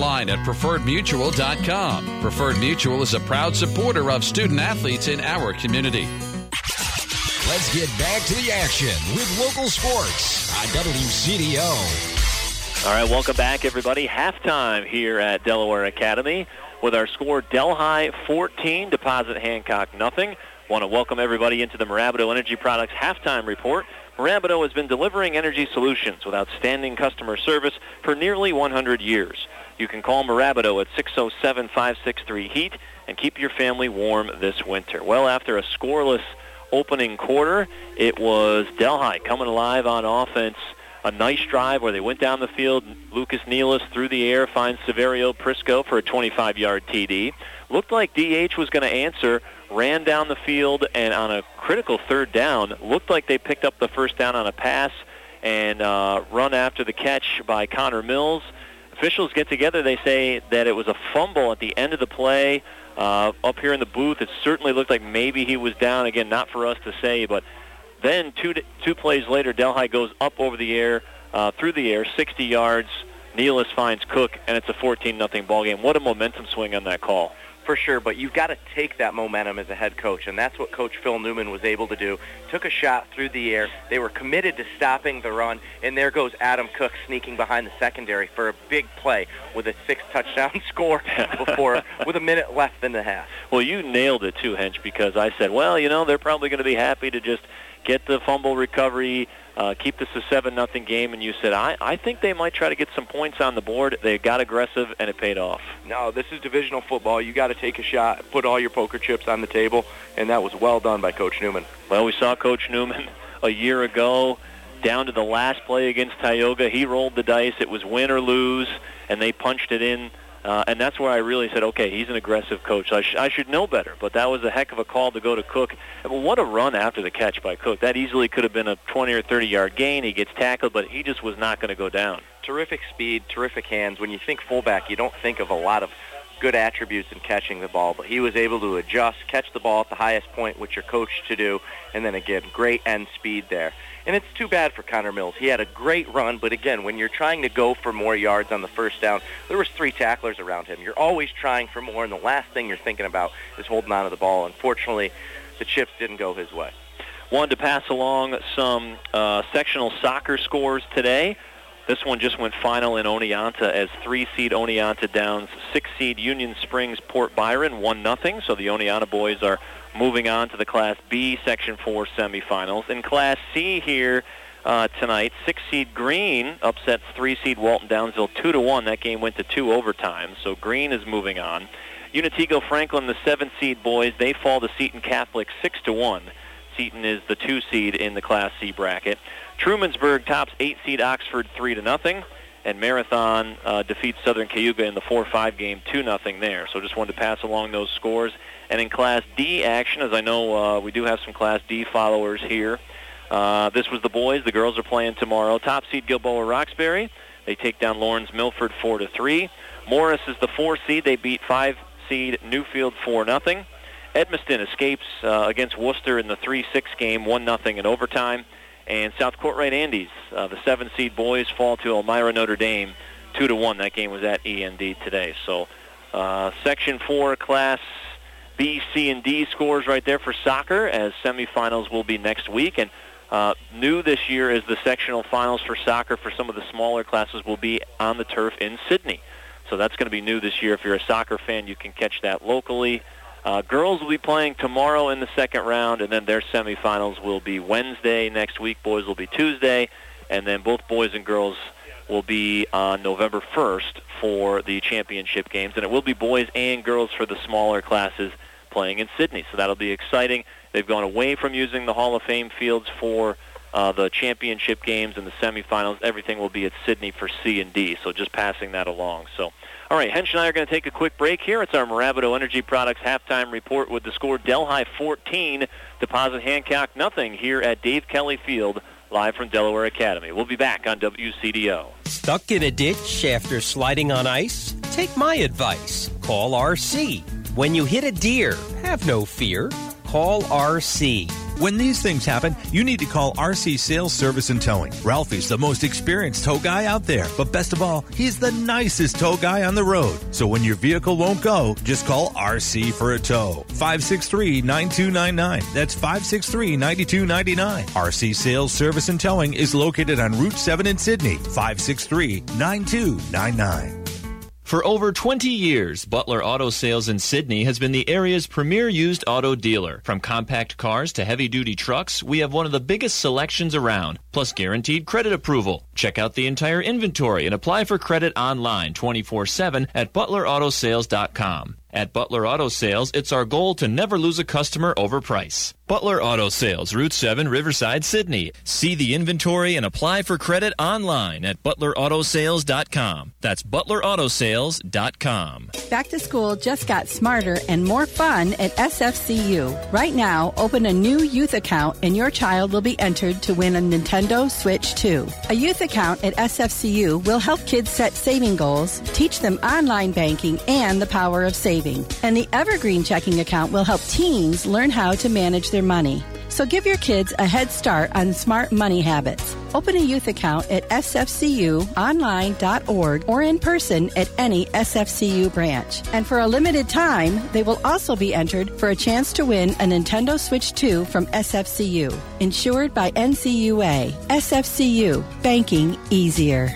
online at preferredmutual.com. Preferred Mutual is a proud supporter of student-athletes in our community. Let's get back to the action with local sports on WCDO. All right, welcome back, everybody. Halftime here at Delaware Academy with our score Delhi 14, Deposit Hancock nothing. Want to welcome everybody into the Mirabito Energy Products Halftime Report. Mirabito has been delivering energy solutions with outstanding customer service for nearly 100 years. You can call Mirabito at 607-563-HEAT and keep your family warm this winter. Well, after a scoreless opening quarter, it was Delhi coming alive on offense. A nice drive where they went down the field. Lucas Nealis through the air finds Severio Prisco for a 25-yard TD. Looked like DH was going to answer, ran down the field, and on a critical third down, looked like they picked up the first down on a pass and run after the catch by Connor Mills. Officials get together. They say that it was a fumble at the end of the play. Up here in the booth, it certainly looked like maybe he was down. Again, not for us to say, but then two plays later, Delhi goes up over the air, through the air, 60 yards. Nealis finds Cook, and it's a 14-0 ball game. What a momentum swing on that call. For sure, but you've got to take that momentum as a head coach, and that's what Coach Phil Newman was able to do. Took a shot through the air. They were committed to stopping the run, and there goes Adam Cook sneaking behind the secondary for a big play with a 6-touchdown score with a minute left in the half. Well, you nailed it too, Hench, because I said, well, they're probably going to be happy to just get the fumble recovery, keep this a 7-0 game, and you said, I think they might try to get some points on the board. They got aggressive, and it paid off. No, this is divisional football. You got to take a shot, put all your poker chips on the table, and that was well done by Coach Newman. Well, we saw Coach Newman a year ago down to the last play against Tioga. He rolled the dice. It was win or lose, and they punched it in. And that's where I really said, okay, he's an aggressive coach. I should know better, but that was a heck of a call to go to Cook. And what a run after the catch by Cook. That easily could have been a 20 or 30-yard gain. He gets tackled, but he just was not going to go down. Terrific speed, terrific hands. When you think fullback, you don't think of a lot of good attributes in catching the ball, but he was able to adjust, catch the ball at the highest point, which you're coached to do, and then again, great end speed there. And it's too bad for Connor Mills. He had a great run, but again, when you're trying to go for more yards on the first down, there was 3 tacklers around him. You're always trying for more, and the last thing you're thinking about is holding on to the ball. Unfortunately, the chips didn't go his way. Wanted to pass along some sectional soccer scores today. This one just went final in Oneonta as 3-seed Oneonta downs 6-seed Union Springs Port Byron 1-0. So the Oneonta boys are moving on to the Class B Section 4 semifinals. In Class C here tonight, 6-seed Green upsets 3-seed Walton Downsville 2-1. That game went to 2 overtimes, so Green is moving on. Unatico Franklin, the 7-seed boys, they fall to Seton Catholic 6-1. Seton is the 2-seed in the Class C bracket. Trumansburg tops 8-seed Oxford 3-0, and Marathon defeats Southern Cayuga in the 4-5 game 2-0 there. So just wanted to pass along those scores. And in Class D action, as I know we do have some Class D followers here, this was the boys. The girls are playing tomorrow. Top seed Gilboa Roxbury. They take down Lawrence Milford 4-3. Morris is the 4-seed. They beat 5-seed Newfield 4-0. Edmiston escapes against Worcester in the 3-6 game 1-0 in overtime. And South Courtright Andes, the 7-seed boys, fall to Elmira Notre Dame 2-1. That game was at END today. So Section 4 Class B, C, and D scores right there for soccer, as semifinals will be next week. And new this year is the sectional finals for soccer for some of the smaller classes will be on the turf in Sydney. So that's going to be new this year. If you're a soccer fan, you can catch that locally. Girls will be playing tomorrow in the second round, and then their semifinals will be Wednesday next week. Boys will be Tuesday, and then both boys and girls will be on November 1st for the championship games. And it will be boys and girls for the smaller classes playing in Sydney. So that'll be exciting. They've gone away from using the Hall of Fame fields for the championship games and the semifinals. Everything will be at Sydney for C and D, so just passing that along. So, all right, Hench and I are going to take a quick break here. It's our Mirabito Energy Products halftime report with the score Delhi 14, Deposit Hancock nothing here at Dave Kelly Field, live from Delaware Academy. We'll be back on WCDO. Stuck in a ditch after sliding on ice? Take my advice. Call RC. When you hit a deer, have no fear. Call RC. When these things happen, you need to call RC Sales Service and Towing. Ralphie's the most experienced tow guy out there, but best of all, he's the nicest tow guy on the road. So when your vehicle won't go, just call RC for a tow. 563-9299. That's 563-9299. RC Sales Service and Towing is located on Route 7 in Sydney. 563-9299. For over 20 years, Butler Auto Sales in Sydney has been the area's premier used auto dealer. From compact cars to heavy-duty trucks, we have one of the biggest selections around, plus guaranteed credit approval. Check out the entire inventory and apply for credit online 24/7 at butleраutosales.com. At Butler Auto Sales, it's our goal to never lose a customer over price. Butler Auto Sales, Route 7, Riverside, Sydney. See the inventory and apply for credit online at butleраutosales.com. That's butleраutosales.com. Back to school just got smarter and more fun at SFCU. Right now, open a new youth account and your child will be entered to win a Nintendo Switch 2. A youth account at SFCU will help kids set saving goals, teach them online banking and the power of saving. And the Evergreen checking account will help teens learn how to manage their money. So give your kids a head start on smart money habits. Open a youth account at sfcuonline.org or in person at any SFCU branch. And for a limited time, they will also be entered for a chance to win a Nintendo Switch 2 from SFCU. Insured by NCUA. SFCU. Banking easier.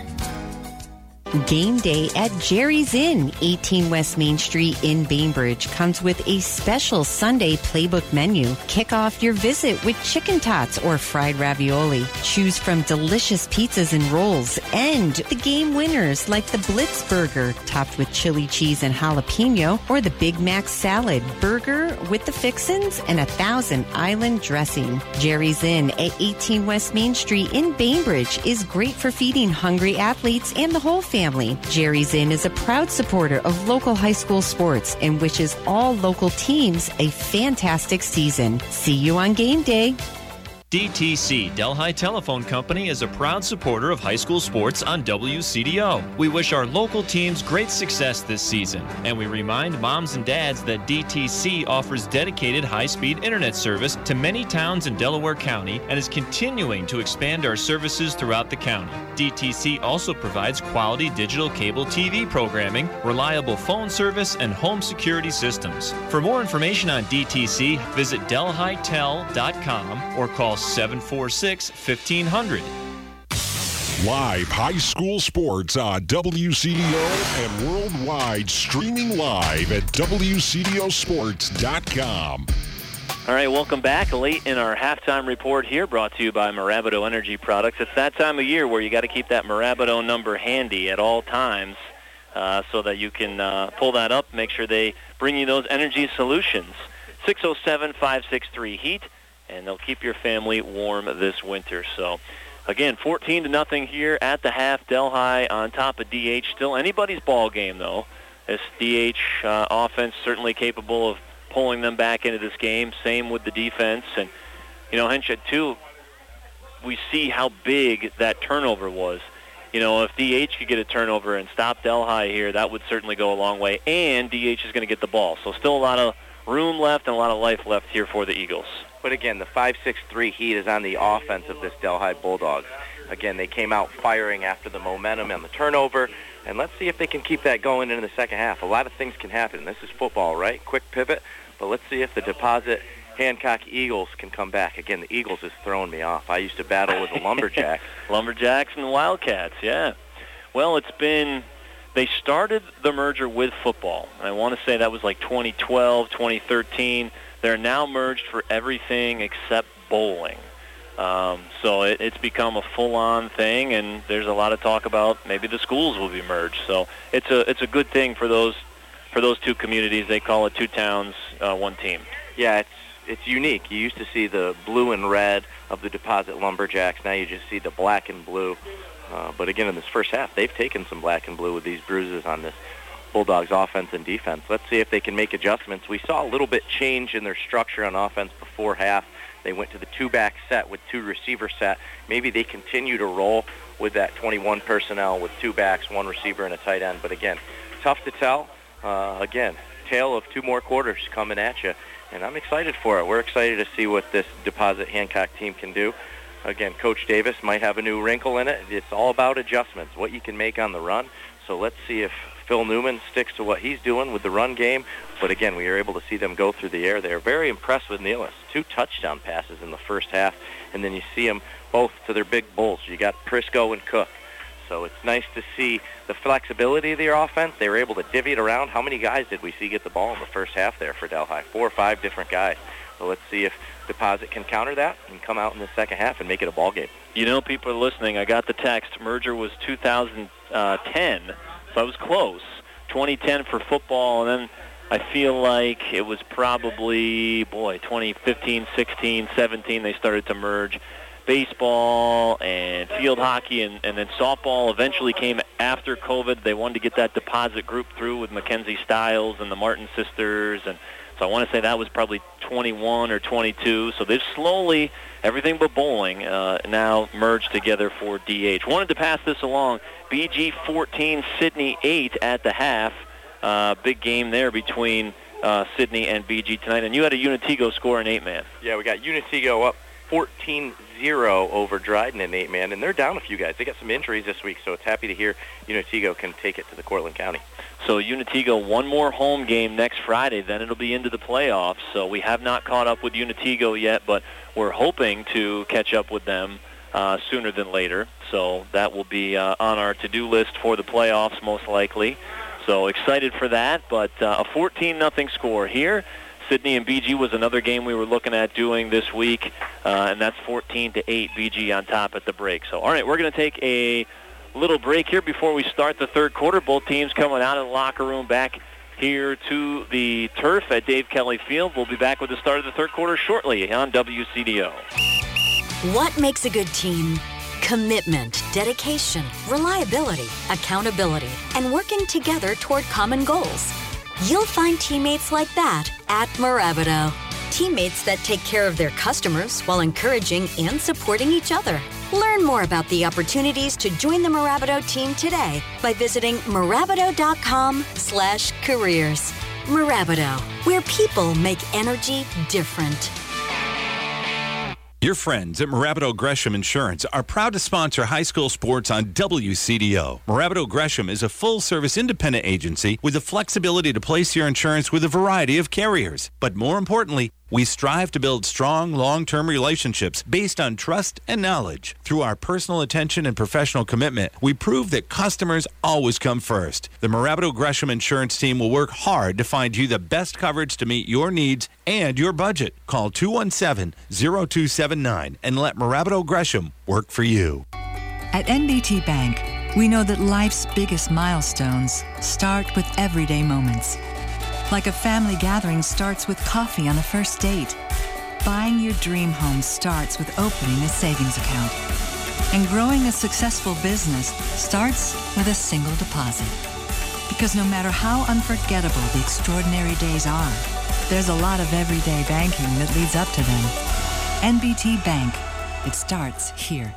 Game day at Jerry's Inn, 18 West Main Street in Bainbridge, comes with a special Sunday playbook menu. Kick off your visit with chicken tots or fried ravioli. Choose from delicious pizzas and rolls. And the game winners like the Blitz Burger, topped with chili cheese and jalapeno, or the Big Mac salad, burger with the fixins and 1,000 island dressing. Jerry's Inn at 18 West Main Street in Bainbridge is great for feeding hungry athletes and the whole family. Jerry's Inn is a proud supporter of local high school sports and wishes all local teams a fantastic season. See you on game day. DTC, Delhi Telephone Company, is a proud supporter of high school sports on WCDO. We wish our local teams great success this season, and we remind moms and dads that DTC offers dedicated high-speed internet service to many towns in Delaware County and is continuing to expand our services throughout the county. DTC also provides quality digital cable TV programming, reliable phone service, and home security systems. For more information on DTC, visit delhitel.com or call 746-1500. Live high school sports on WCDO and worldwide, streaming live at WCDOsports.com. All right, welcome back. Late in our halftime report here, brought to you by Mirabito Energy Products. It's that time of year where you got to keep that Mirabito number handy at all times so that you can pull that up, make sure they bring you those energy solutions. 607-563-HEAT. And they'll keep your family warm this winter. So, again, 14-0 here at the half. Delhi on top of DH. Still anybody's ball game, though. This DH offense certainly capable of pulling them back into this game. Same with the defense. And, you know, Henshaw, too, we see how big that turnover was. You know, if DH could get a turnover and stop Delhi here, that would certainly go a long way. And DH is going to get the ball. So still a lot of room left and a lot of life left here for the Eagles. But again, the 5-6-3 Heat is on the offense of this Delhi Bulldogs. Again, they came out firing after the momentum and the turnover, and let's see if they can keep that going into the second half. A lot of things can happen. This is football, right? Quick pivot, but let's see if the Deposit Hancock Eagles can come back. Again, the Eagles is throwing me off. I used to battle with the Lumberjacks. Lumberjacks and the Wildcats, yeah. Well, they started the merger with football. I want to say that was like 2012, 2013. They're now merged for everything except bowling. So it's become a full-on thing, and there's a lot of talk about maybe the schools will be merged. So it's a good thing for those two communities. They call it two towns, one team. Yeah, it's unique. You used to see the blue and red of the Deposit Lumberjacks. Now you just see the black and blue. But again, in this first half, they've taken some black and blue with these bruises on this Bulldogs offense and defense. Let's see if they can make adjustments. We saw a little bit change in their structure on offense before half. They went to the two-back set with two receiver set. Maybe they continue to roll with that 21 personnel with two backs, one receiver, and a tight end. But again, tough to tell. Again, tale of two more quarters coming at you and I'm excited for it. We're excited to see what this Deposit Hancock team can do. Again, Coach Davis might have a new wrinkle in it. It's all about adjustments, what you can make on the run. So let's see if Phil Newman sticks to what he's doing with the run game. But again, we were able to see them go through the air. They are very impressed with Nealis. 2 touchdown passes in the first half, and then you see them both to their big bulls. You got Prisco and Cook. So it's nice to see the flexibility of their offense. They were able to divvy it around. How many guys did we see get the ball in the first half there for Delhi? 4 or 5 different guys. So let's see if Deposit can counter that and come out in the second half and make it a ball game. You know, people are listening. I got the text. Merger was 2010, so I was close. 2010 for football, and then I feel like it was probably, 2015, 16, 17, they started to merge. Baseball and field hockey and then softball eventually came after COVID. They wanted to get that Deposit group through with Mackenzie Stiles and the Martin sisters, and so I want to say that was probably 21 or 22. So they've slowly, everything but bowling, now merged together for DH. Wanted to pass this along. BG 14, Sidney 8 at the half. Big game there between Sidney and BG tonight. And you had a Unitigo score in 8-man. Yeah, we got Unitigo up 14-0 over Dryden in 8-man, and they're down a few guys. They got some injuries this week, so it's happy to hear Unitigo can take it to the Cortland County. So Unitigo, one more home game next Friday, then it'll be into the playoffs. So we have not caught up with Unitigo yet, but we're hoping to catch up with them sooner than later. So that will be on our to-do list for the playoffs most likely. So excited for that, but a 14-0 score here. Sidney and BG was another game we were looking at doing this week, and that's 14-8, BG on top at the break. So, all right, we're going to take a little break here before we start the third quarter. Both teams coming out of the locker room back here to the turf at Dave Kelly Field. We'll be back with the start of the third quarter shortly on WCDO. What makes a good team? Commitment, dedication, reliability, accountability, and working together toward common goals. You'll find teammates like that at Mirabito. Teammates that take care of their customers while encouraging and supporting each other. Learn more about the opportunities to join the Mirabito team today by visiting Mirabito.com/careers. Mirabito, where people make energy different. Your friends at Mirabito Gresham Insurance are proud to sponsor high school sports on WCDO. Mirabito Gresham is a full-service independent agency with the flexibility to place your insurance with a variety of carriers. But more importantly, we strive to build strong, long-term relationships based on trust and knowledge. Through our personal attention and professional commitment, we prove that customers always come first. The Mirabito Gresham Insurance team will work hard to find you the best coverage to meet your needs and your budget. Call 217-0279 and let Mirabito Gresham work for you. At NBT Bank, we know that life's biggest milestones start with everyday moments. Like a family gathering starts with coffee on a first date. Buying your dream home starts with opening a savings account. And growing a successful business starts with a single deposit. Because no matter how unforgettable the extraordinary days are, there's a lot of everyday banking that leads up to them. NBT Bank. It starts here.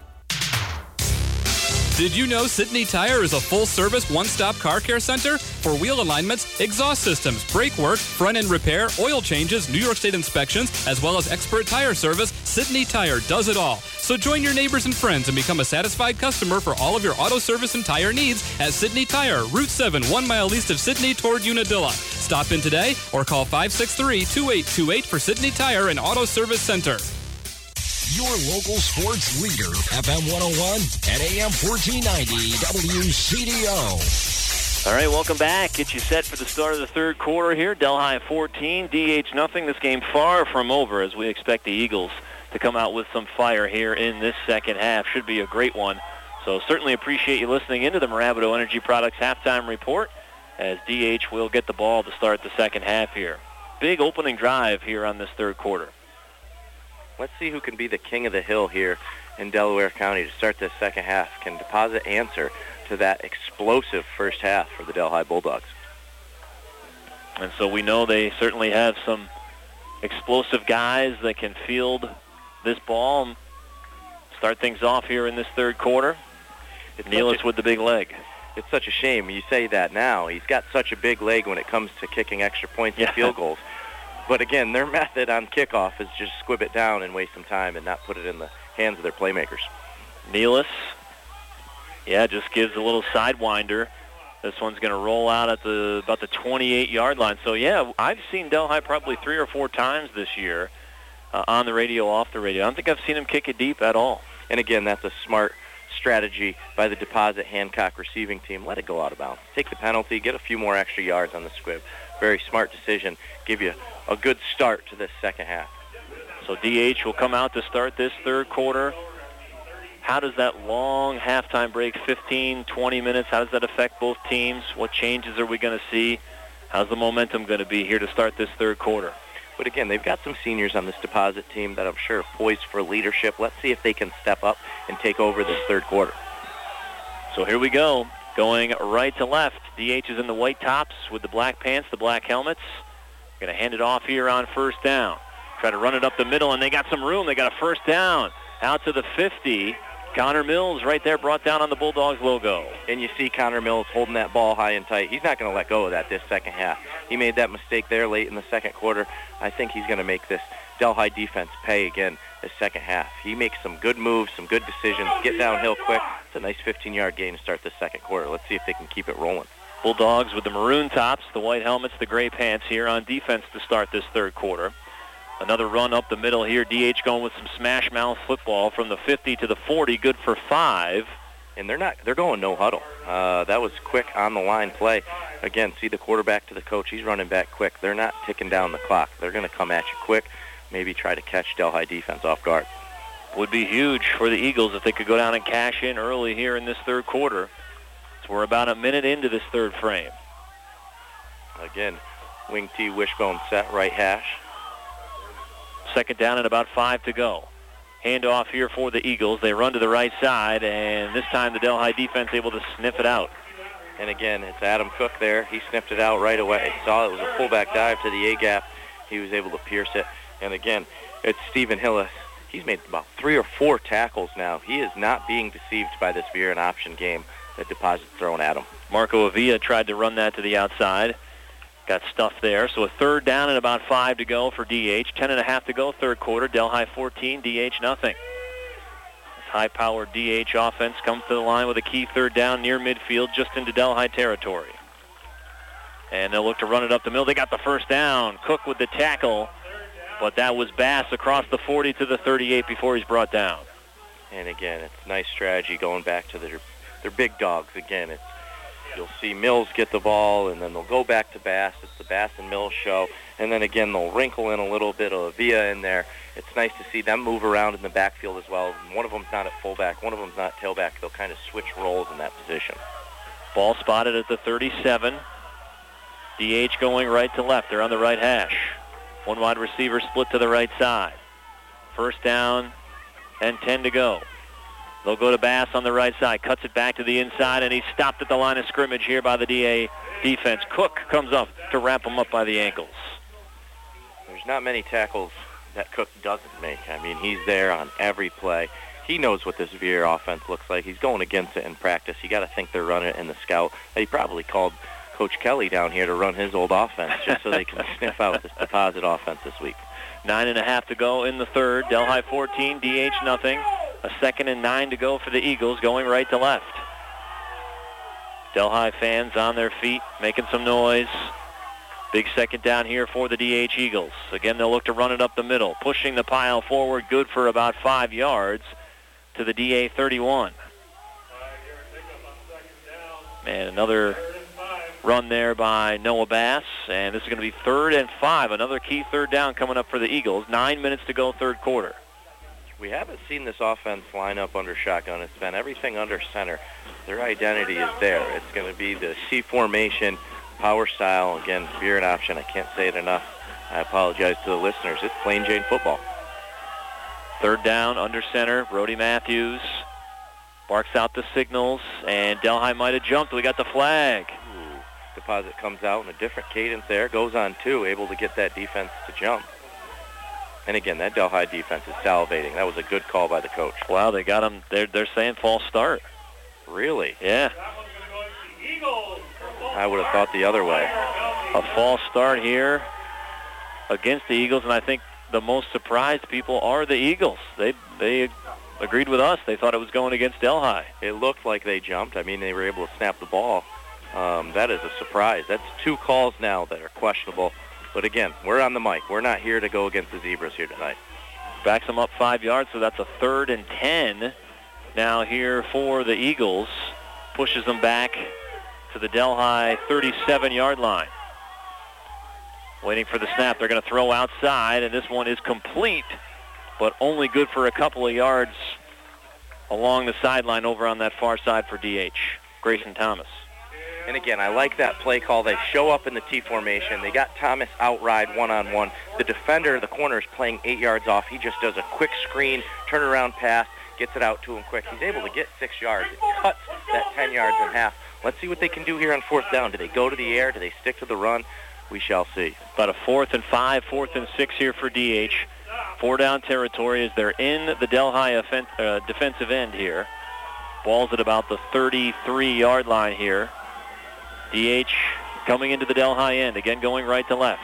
Did you know Sidney Tire is a full-service, one-stop car care center? For wheel alignments, exhaust systems, brake work, front-end repair, oil changes, New York State inspections, as well as expert tire service, Sidney Tire does it all. So join your neighbors and friends and become a satisfied customer for all of your auto service and tire needs at Sidney Tire, Route 7, 1 mile east of Sidney toward Unadilla. Stop in today or call 563-2828 for Sidney Tire and Auto Service Center. Your local sports leader, FM 101 and AM 1490 WCDO. All right, welcome back. Get you set for the start of the third quarter here. Delhi 14, DH nothing. This game far from over as we expect the Eagles to come out with some fire here in this second half. Should be a great one. So certainly appreciate you listening into the Mirabito Energy Products halftime report as DH will get the ball to start the second half here. Big opening drive here on this third quarter. Let's see who can be the king of the hill here in Delaware County to start this second half. Can Deposit answer to that explosive first half for the Delhi Bulldogs? And so we know they certainly have some explosive guys that can field this ball and start things off here in this third quarter. Nealis with the big leg. It's such a shame. You say that now. He's got such a big leg when it comes to kicking extra points and field goals. But again, their method on kickoff is just squib it down and waste some time and not put it in the hands of their playmakers. Nealis, just gives a little sidewinder. This one's going to roll out at about the 28-yard line. So, I've seen Delhi probably 3 or 4 times this year on the radio, off the radio. I don't think I've seen him kick it deep at all. And again, that's a smart strategy by the Deposit Hancock receiving team. Let it go out of bounds. Take the penalty, get a few more extra yards on the squib. Very smart decision. Give you a good start to this second half. So DH will come out to start this third quarter. How does that long halftime break, 15, 20 minutes, how does that affect both teams? What changes are we going to see? How's the momentum going to be here to start this third quarter? But again, they've got some seniors on this Deposit team that I'm sure are poised for leadership. Let's see if they can step up and take over this third quarter. So here we go. Going right to left. DH is in the white tops with the black pants, the black helmets. Going to hand it off here on first down. Try to run it up the middle, and they got some room. They got a first down. Out to the 50. Connor Mills right there brought down on the Bulldogs logo. And you see Connor Mills holding that ball high and tight. He's not going to let go of that this second half. He made that mistake there late in the second quarter. I think he's going to make this Delhi defense pay again this second half. He makes some good moves, some good decisions, get downhill quick. It's a nice 15-yard gain to start the second quarter. Let's see if they can keep it rolling. Bulldogs with the maroon tops, the white helmets, the gray pants here on defense to start this third quarter. Another run up the middle here. DH going with some smash mouth football from the 50 to the 40, good for 5. And they're going no huddle. That was quick on the line play. Again, see the quarterback to the coach. He's running back quick. They're not ticking down the clock. They're going to come at you quick, maybe try to catch Delhi defense off guard. Would be huge for the Eagles if they could go down and cash in early here in this third quarter. So we're about a minute into this third frame. Again, wing T wishbone set, right hash. Second down and about 5 to go. Handoff here for the Eagles. They run to the right side, and this time the Delhi defense able to sniff it out. And again, it's Adam Cook there. He sniffed it out right away. Saw it was a fullback dive to the A-gap. He was able to pierce it. And again, it's Stephen Hillis. He's made about 3 or 4 tackles now. He is not being deceived by this veer and option game that Deposit's throwing at him. Marco Avila tried to run that to the outside. Got stuffed there. So a third down and about 5 to go for DH. 10.5 to go, third quarter. Delhi 14, DH nothing. This high-powered DH offense comes to the line with a key third down near midfield, just into Delhi territory. And they'll look to run it up the middle. They got the first down. Cook with the tackle, but that was Bass across the 40 to the 38 before he's brought down. And again, it's nice strategy going back to their big dogs. Again, you'll see Mills get the ball, and then they'll go back to Bass. It's the Bass and Mills show. And then again, they'll wrinkle in a little bit of Avia in there. It's nice to see them move around in the backfield as well. One of them's not at fullback. One of them's not tailback. They'll kind of switch roles in that position. Ball spotted at the 37. DH going right to left. They're on the right hash. One wide receiver split to the right side. First down and 10 to go. They'll go to Bass on the right side, cuts it back to the inside, and he's stopped at the line of scrimmage here by the DA defense. Cook comes up to wrap him up by the ankles. There's not many tackles that Cook doesn't make. I mean, he's there on every play. He knows what this Veer offense looks like. He's going against it in practice. You got to think they're running it in the scout. He probably called Coach Kelly down here to run his old offense just so they can sniff out this Deposit offense this week. 9.5 to go in the third. Delhi 14, DH nothing. A 2nd and 9 to go for the Eagles, going right to left. Delhi fans on their feet, making some noise. Big second down here for the DH Eagles. Again, they'll look to run it up the middle, pushing the pile forward, good for about 5 yards to the DA 31. And another run there by Noah Bass, and this is going to be 3rd and 5. Another key third down coming up for the Eagles. 9 minutes to go, third quarter. We haven't seen this offense line up under shotgun. It's been everything under center. Their identity is there. It's going to be the C formation, power style. Again, veer and option. I can't say it enough. I apologize to the listeners. It's plain Jane football. Third down, under center. Brody Matthews barks out the signals, and Delhi might have jumped. We got the flag. Deposit comes out in a different cadence there. Goes on 2, able to get that defense to jump. And again, that Delhi defense is salivating. That was a good call by the coach. Wow, they got him. They're saying false start. Really? Yeah. I would have thought the other way. A false start here. against the Eagles, and I think the most surprised people are the Eagles. They agreed with us. They thought it was going against Delhi. It looked like they jumped. I mean, they were able to snap the ball. That is a surprise. That's 2 calls now that are questionable. But again, we're on the mic. We're not here to go against the Zebras here tonight. Backs them up 5 yards, so that's a 3rd and 10 now here for the Eagles. Pushes them back to the Delhi 37-yard line. Waiting for the snap. They're going to throw outside, and this one is complete, but only good for a couple of yards along the sideline over on that far side for DH. Grayson Thomas. And again, I like that play call. They show up in the T formation. They got Thomas outride one-on-one. The defender, the corner, is playing 8 yards off. He just does a quick screen, turnaround pass, gets it out to him quick. He's able to get 6 yards. It cuts that 10 yards in half. Let's see what they can do here on 4th down. Do they go to the air? Do they stick to the run? We shall see. About a 4th and 5, 4th and 6 here for DH. 4-down territory as they're in the Delhi defensive end here. Ball's at about the 33-yard line here. DH coming into the Delhi end, again going right to left.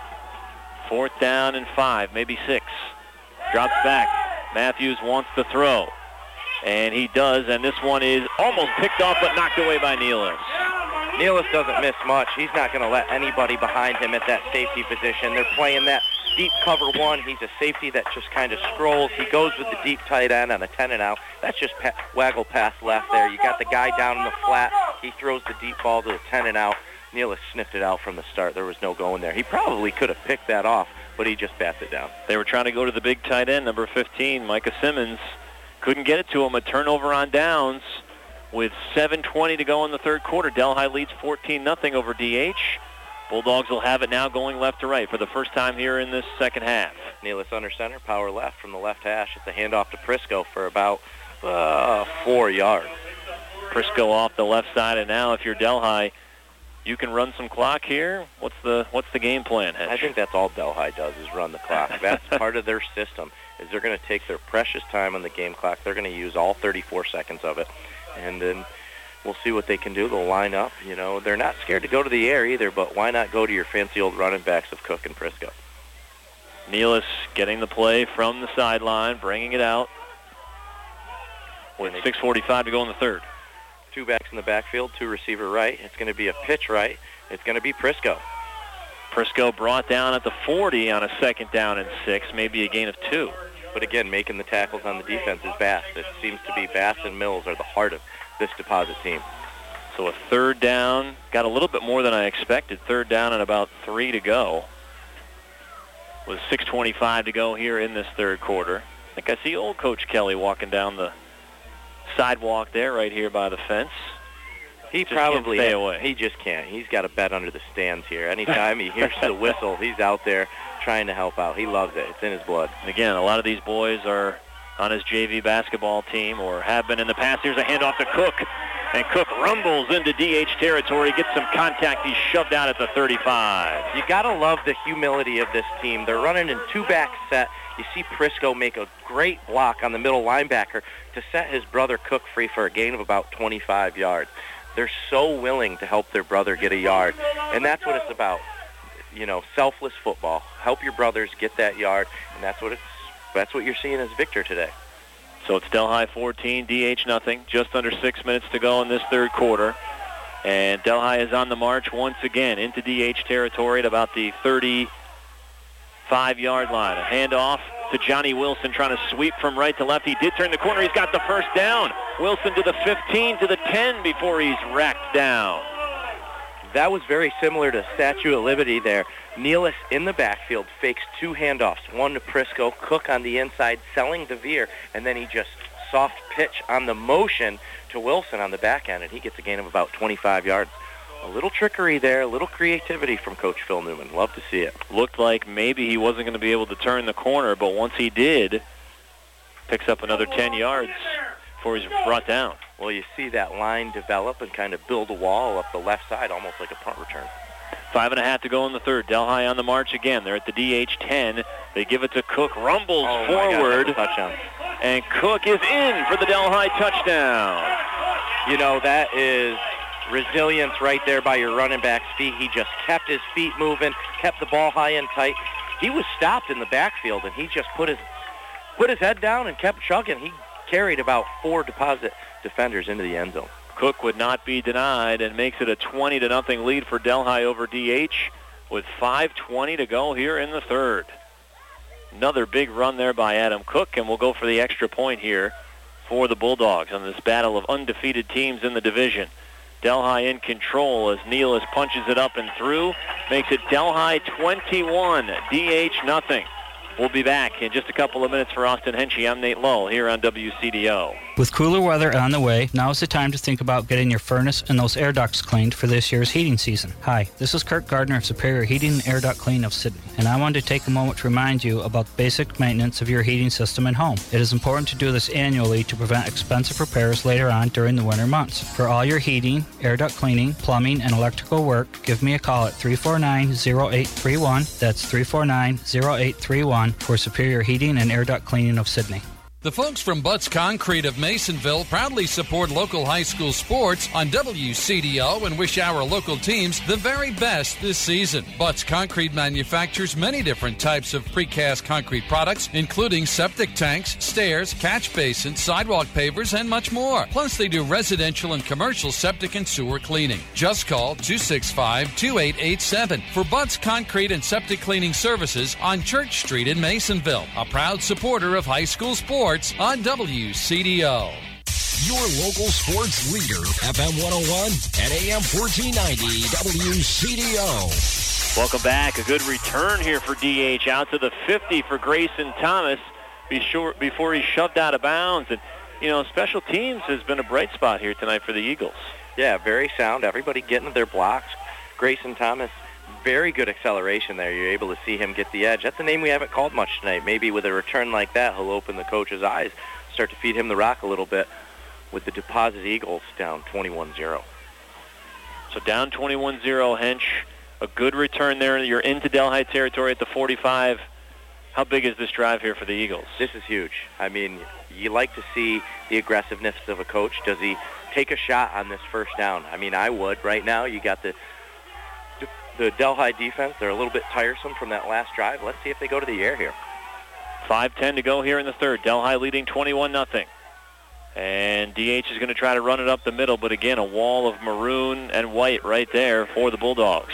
4th down and 5, maybe 6. Drops back. Matthews wants to throw. And he does, and this one is almost picked off but knocked away by Nealis. Nealis doesn't miss much. He's not going to let anybody behind him at that safety position. They're playing that deep cover 1. He's a safety that just kind of scrolls. He goes with the deep tight end on a 10 and out. That's just waggle pass left there. You got the guy down in the flat. He throws the deep ball to the 10 and out. Nealis sniffed it out from the start. There was no going there. He probably could have picked that off, but he just bats it down. They were trying to go to the big tight end, number 15, Micah Simmons. Couldn't get it to him. A turnover on downs with 7:20 to go in the 3rd quarter. Delhi leads 14-0 over DH. Bulldogs will have it now going left to right for the first time here in this second half. Nealis under center, power left from the left hash. It's a handoff to Prisco for about 4 yards. Prisco off the left side, and now if you're Delhi, you can run some clock here. What's the game plan, Hedge? I think that's all Delhi does is run the clock. That's part of their system, is they're going to take their precious time on the game clock. They're going to use all 34 seconds of it, and then we'll see what they can do. They'll line up. You know, they're not scared to go to the air either, but why not go to your fancy old running backs of Cook and Prisco? Nealis getting the play from the sideline, bringing it out with 6:45 to go in the 3rd. 2 backs in the backfield, 2 receiver right. It's going to be a pitch right. It's going to be Prisco. Prisco brought down at the 40 on a 2nd down and 6, maybe a gain of 2. But again, making the tackles on the defense is Bass. It seems to be Bass and Mills are the heart of this Deposit team. So a 3rd down, got a little bit more than I expected. 3rd down and about 3 to go. With 6:25 to go here in this 3rd quarter. I think I see old Coach Kelly walking down the sidewalk there right here by the fence. He just probably can't stay away. He just can't. He's got a bet under the stands here. Anytime he hears the whistle, he's out there trying to help out. He loves it. It's in his blood. And again, a lot of these boys are on his JV basketball team or have been in the past. Here's a handoff to Cook, and Cook rumbles into DH territory, gets some contact. He's shoved out at the 35. You got to love the humility of this team. They're running in 2-back set. You see Prisco make a great block on the middle linebacker to set his brother Cook free for a gain of about 25 yards. They're so willing to help their brother get a yard, and that's what it's about. You know, selfless football. Help your brothers get that yard, and that's what you're seeing as Victor today. So it's Delhi 14, DH nothing. Just under 6 minutes to go in this 3rd quarter. And Delhi is on the march once again into DH territory at about the 35-yard line. A handoff to Johnny Wilson trying to sweep from right to left. He did turn the corner. He's got the 1st down. Wilson to the 15, to the 10 before he's racked down. That was very similar to Statue of Liberty there. Nealis in the backfield fakes 2 handoffs, one to Prisco, Cook on the inside, selling the veer, and then he just soft pitch on the motion to Wilson on the back end, and he gets a gain of about 25 yards. A little trickery there, a little creativity from Coach Phil Newman. Love to see it. Looked like maybe he wasn't going to be able to turn the corner, but once he did, picks up another 10 yards before he's brought down. Well, you see that line develop and kind of build a wall up the left side, almost like a punt return. 5.5 to go in the 3rd. Delhi on the march again. They're at the DH 10. They give it to Cook. Rumbles forward. God, touchdown. And Cook is in for the Delhi touchdown. You know, that is resilience right there by your running back's feet. He just kept his feet moving, kept the ball high and tight. he was stopped in the backfield, and he just put his head down and kept chugging. He carried about 4 Deposit defenders into the end zone. Cook would not be denied and makes it a 20-0 lead for Delhi over DH with 5:20 to go here in the third. Another big run there by Adam Cook, and we'll go for the extra point here for the Bulldogs on this battle of undefeated teams in the division. Delhi in control as Nealis punches it up and through, makes it Delhi 21, DH nothing. We'll be back in just a couple of minutes for Austin Henshey. I'm Nate Lull here on WCDO. With cooler weather on the way, now is the time to think about getting your furnace and those air ducts cleaned for this year's heating season. Hi, this is Kirk Gardner of Superior Heating and Air Duct Clean of Sidney, and I wanted to take a moment to remind you about the basic maintenance of your heating system at home. It is important to do this annually to prevent expensive repairs later on during the winter months. For all your heating, air duct cleaning, plumbing, and electrical work, give me a call at 349-0831. That's 349-0831 for Superior Heating and Air Duct Cleaning of Sidney. The folks from Butts Concrete of Masonville proudly support local high school sports on WCDO and wish our local teams the very best this season. Butts Concrete manufactures many different types of precast concrete products, including septic tanks, stairs, catch basins, sidewalk pavers, and much more. Plus, they do residential and commercial septic and sewer cleaning. Just call 265-2887 for Butts Concrete and Septic Cleaning Services on Church Street in Masonville, a proud supporter of high school sports on WCDO. Your local sports leader, FM 101 and AM 1490 WCDO. Welcome back. A good return here for DH out to the 50 for Grayson Thomas before he's shoved out of bounds. And, special teams has been a bright spot here tonight for the Eagles. Yeah, very sound. Everybody getting their blocks. Grayson Thomas, very good acceleration there. You're able to see him get the edge. That's a name we haven't called much tonight. Maybe with a return like that, he'll open the coach's eyes, start to feed him the rock a little bit with the Deposit Eagles down 21-0. So down 21-0, Hench. A good return there. You're into Delhi territory at the 45. How big is this drive here for the Eagles? This is huge. I mean, you like to see the aggressiveness of a coach. Does he take a shot on this first down? I mean, I would. Right now, you got the Delhi defense. They're a little bit tiresome from that last drive. Let's see if they go to the air here. 5:10 to go here in the third. Delhi leading 21-0. And DH is going to try to run it up the middle, but again, a wall of maroon and white right there for the Bulldogs.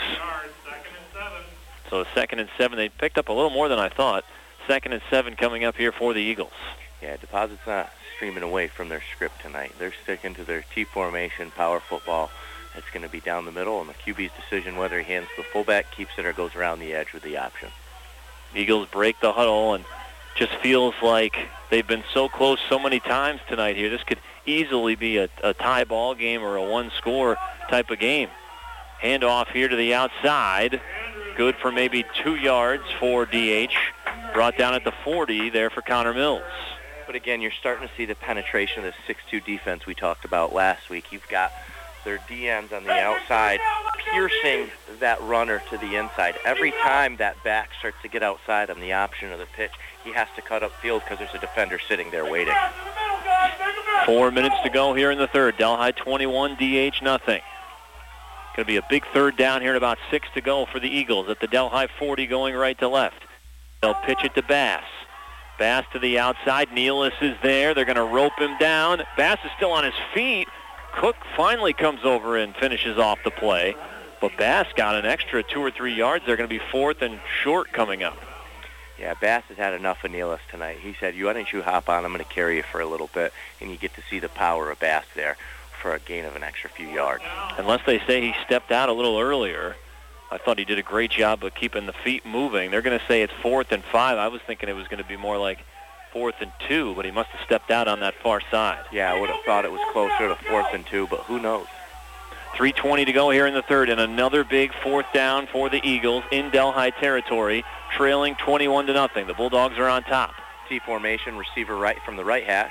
So 2nd and 7. They picked up a little more than I thought. 2nd and 7 coming up here for the Eagles. Yeah, Deposit's not streaming away from their script tonight. They're sticking to their T formation, power football. It's going to be down the middle, and the QB's decision whether he hands the fullback, keeps it, or goes around the edge with the option. Eagles break the huddle, and just feels like they've been so close so many times tonight here. This could easily be a tie ball game or a one-score type of game. Handoff here to the outside. Good for maybe 2 yards for DH. Brought down at the 40 there for Connor Mills. But again, you're starting to see the penetration of the 6-2 defense we talked about last week. You've got their DNs on the outside piercing that runner to the inside. Every time that back starts to get outside on the option of the pitch, he has to cut up field because there's a defender sitting there waiting. 4 minutes to go here in the third. Delhi 21, DH nothing. Going to be a big third down here at about 6 to go for the Eagles at the Delhi 40 going right to left. They'll pitch it to Bass. Bass to the outside. Nealis is there. They're going to rope him down. Bass is still on his feet. Cook finally comes over and finishes off the play. But Bass got an extra 2 or 3 yards. They're going to be 4th and short coming up. Yeah, Bass has had enough of Nealis tonight. He said, why don't you hop on? I'm going to carry you for a little bit. And you get to see the power of Bass there for a gain of an extra few yards. Unless they say he stepped out a little earlier. I thought he did a great job of keeping the feet moving. They're going to say it's 4th and 5. I was thinking it was going to be more like 4th and 2, but he must have stepped out on that far side. Yeah, I would have thought it was closer to 4th and 2, but who knows? 3:20 to go here in the third, and another big 4th down for the Eagles in Delhi territory, trailing 21-0. The Bulldogs are on top. T formation, receiver right from the right hash.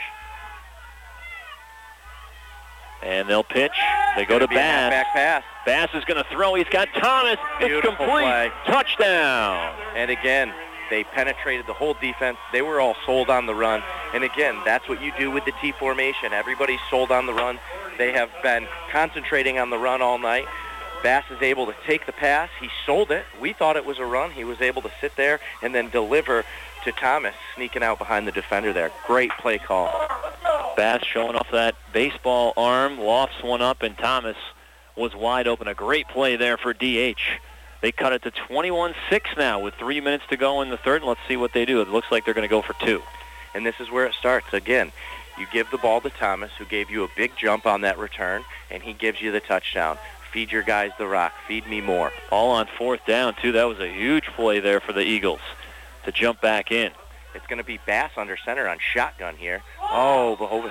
And they'll pitch. They go to Bass. Back pass. Bass is going to throw. He's got Thomas. Beautiful it's complete. Play. Touchdown. And again, they penetrated the whole defense. They were all sold on the run. And again, that's what you do with the T formation. Everybody's sold on the run. They have been concentrating on the run all night. Bass is able to take the pass. He sold it. We thought it was a run. He was able to sit there and then deliver to Thomas, sneaking out behind the defender there. Great play call. Bass showing off that baseball arm, lofts one up, and Thomas was wide open. A great play there for DH. They cut it to 21-6 now with 3 minutes to go in the third. Let's see what they do. It looks like they're going to go for 2. And this is where it starts. Again, you give the ball to Thomas, who gave you a big jump on that return, and he gives you the touchdown. Feed your guys the rock. Feed me more. All on 4th down, too. That was a huge play there for the Eagles to jump back in. It's going to be Bass under center on shotgun here. Oh, the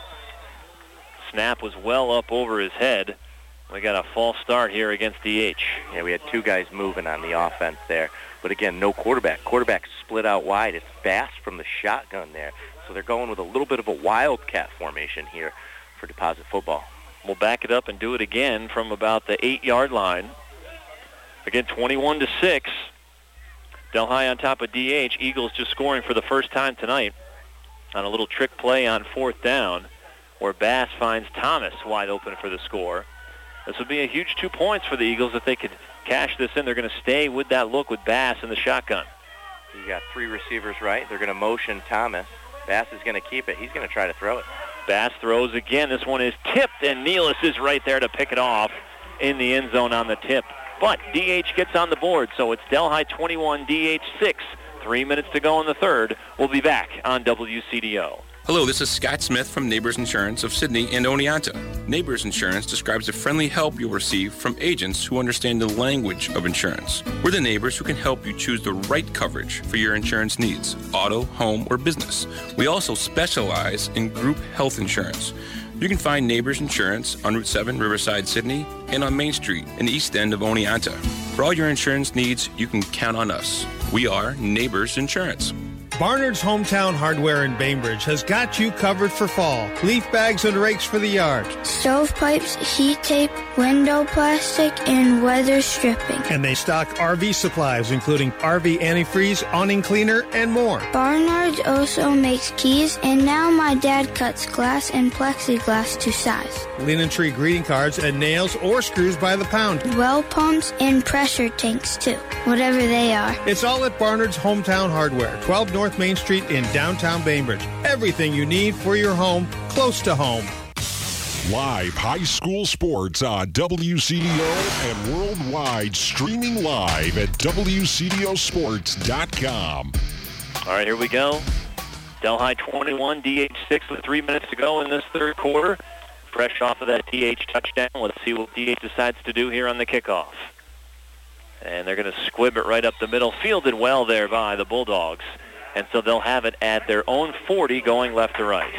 snap was well up over his head. We got a false start here against DH. Yeah, we had 2 guys moving on the offense there. But again, no quarterback. Quarterback split out wide. It's Bass from the shotgun there. So they're going with a little bit of a wildcat formation here for Deposit football. We'll back it up and do it again from about the 8-yard line. Again, 21-6. Delhi on top of DH. Eagles just scoring for the first time tonight on a little trick play on 4th down where Bass finds Thomas wide open for the score. This would be a huge 2 points for the Eagles if they could cash this in. They're going to stay with that look with Bass in the shotgun. You got 3 receivers right. They're going to motion Thomas. Bass is going to keep it. He's going to try to throw it. Bass throws again. This one is tipped, and Nealis is right there to pick it off in the end zone on the tip. But DH gets on the board, so it's Delhi 21, DH 6. 3 minutes to go in the third. We'll be back on WCDO. Hello, this is Scott Smith from Neighbors Insurance of Sydney and Oneonta. Neighbors Insurance describes the friendly help you'll receive from agents who understand the language of insurance. We're the neighbors who can help you choose the right coverage for your insurance needs, auto, home, or business. We also specialize in group health insurance. You can find Neighbors Insurance on Route 7, Riverside, Sydney, and on Main Street in the east end of Oneonta. For all your insurance needs, you can count on us. We are Neighbors Insurance. Barnard's Hometown Hardware in Bainbridge has got you covered for fall. Leaf bags and rakes for the yard. Stovepipes, heat tape, window plastic, and weather stripping. And they stock RV supplies, including RV antifreeze, awning cleaner, and more. Barnard's also makes keys, and now my dad cuts glass and plexiglass to size. Linen tree greeting cards and nails or screws by the pound. Well pumps and pressure tanks, too, whatever they are. It's all at Barnard's Hometown Hardware, 12 North Main Street in downtown Bainbridge. Everything you need for your home, close to home. Live high school sports on WCDO and worldwide, streaming live at WCDOsports.com. All right, here we go. Delhi 21, DH 6 with 3 minutes to go in this third quarter. Fresh off of that DH touchdown. Let's see what DH decides to do here on the kickoff. And they're going to squib it right up the middle. Fielded well there by the Bulldogs. And so they'll have it at their own 40 going left to right.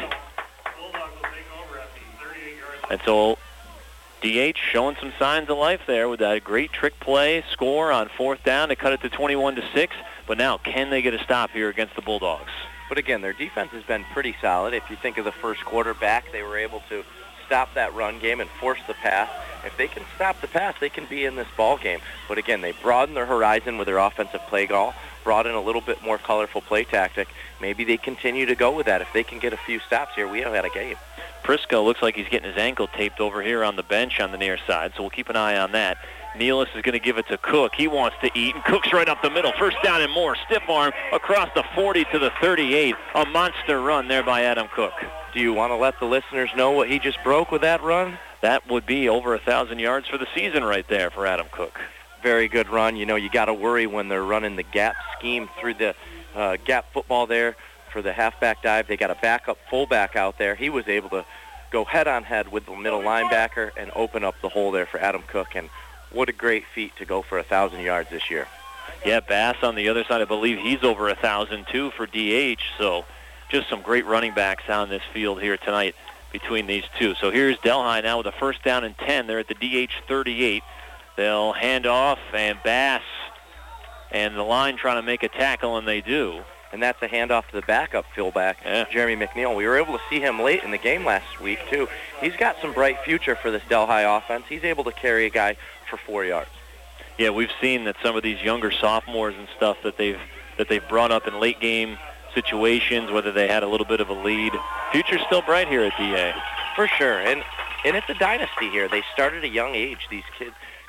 And so DH showing some signs of life there with that great trick play score on 4th down to cut it to 21-6. But now, can they get a stop here against the Bulldogs? But again, their defense has been pretty solid. If you think of the first quarter back, they were able to stop that run game and force the pass. If they can stop the pass, they can be in this ball game. But again, they broaden their horizon with their offensive play call, brought in a little bit more colorful play tactic. Maybe they continue to go with that. If they can get a few stops here, we have had a game. Prisco looks like he's getting his ankle taped over here on the bench on the near side, so we'll keep an eye on that. Nealis is going to give it to Cook. He wants to eat, and Cook's right up the middle. First down and more. Stiff arm across the 40 to the 38. A monster run there by Adam Cook. Do you want to let the listeners know what he just broke with that run? That would be over 1,000 yards for the season right there for Adam Cook. Very good run. You know, you got to worry when they're running the gap scheme through the gap football there for the halfback dive. They got a backup fullback out there. He was able to go head-on-head with the middle linebacker and open up the hole there for Adam Cook. And what a great feat to go for 1,000 yards this year. Yeah, Bass on the other side, I believe he's over 1,000 too for DH. So just some great running backs on this field here tonight between these two. So here's Delhi now with a first down and 10. They're at the DH 38. They'll hand off, and Bass and the line trying to make a tackle, and they do. And that's a handoff to the backup fullback, Jeremy McNeil. We were able to see him late in the game last week, too. He's got some bright future for this Delhi offense. He's able to carry a guy for 4 yards. Yeah, we've seen that some of these younger sophomores and stuff that they've brought up in late game situations, whether they had a little bit of a lead. Future's still bright here at DA. For sure, and it's a dynasty here. They started at a young age. These kids,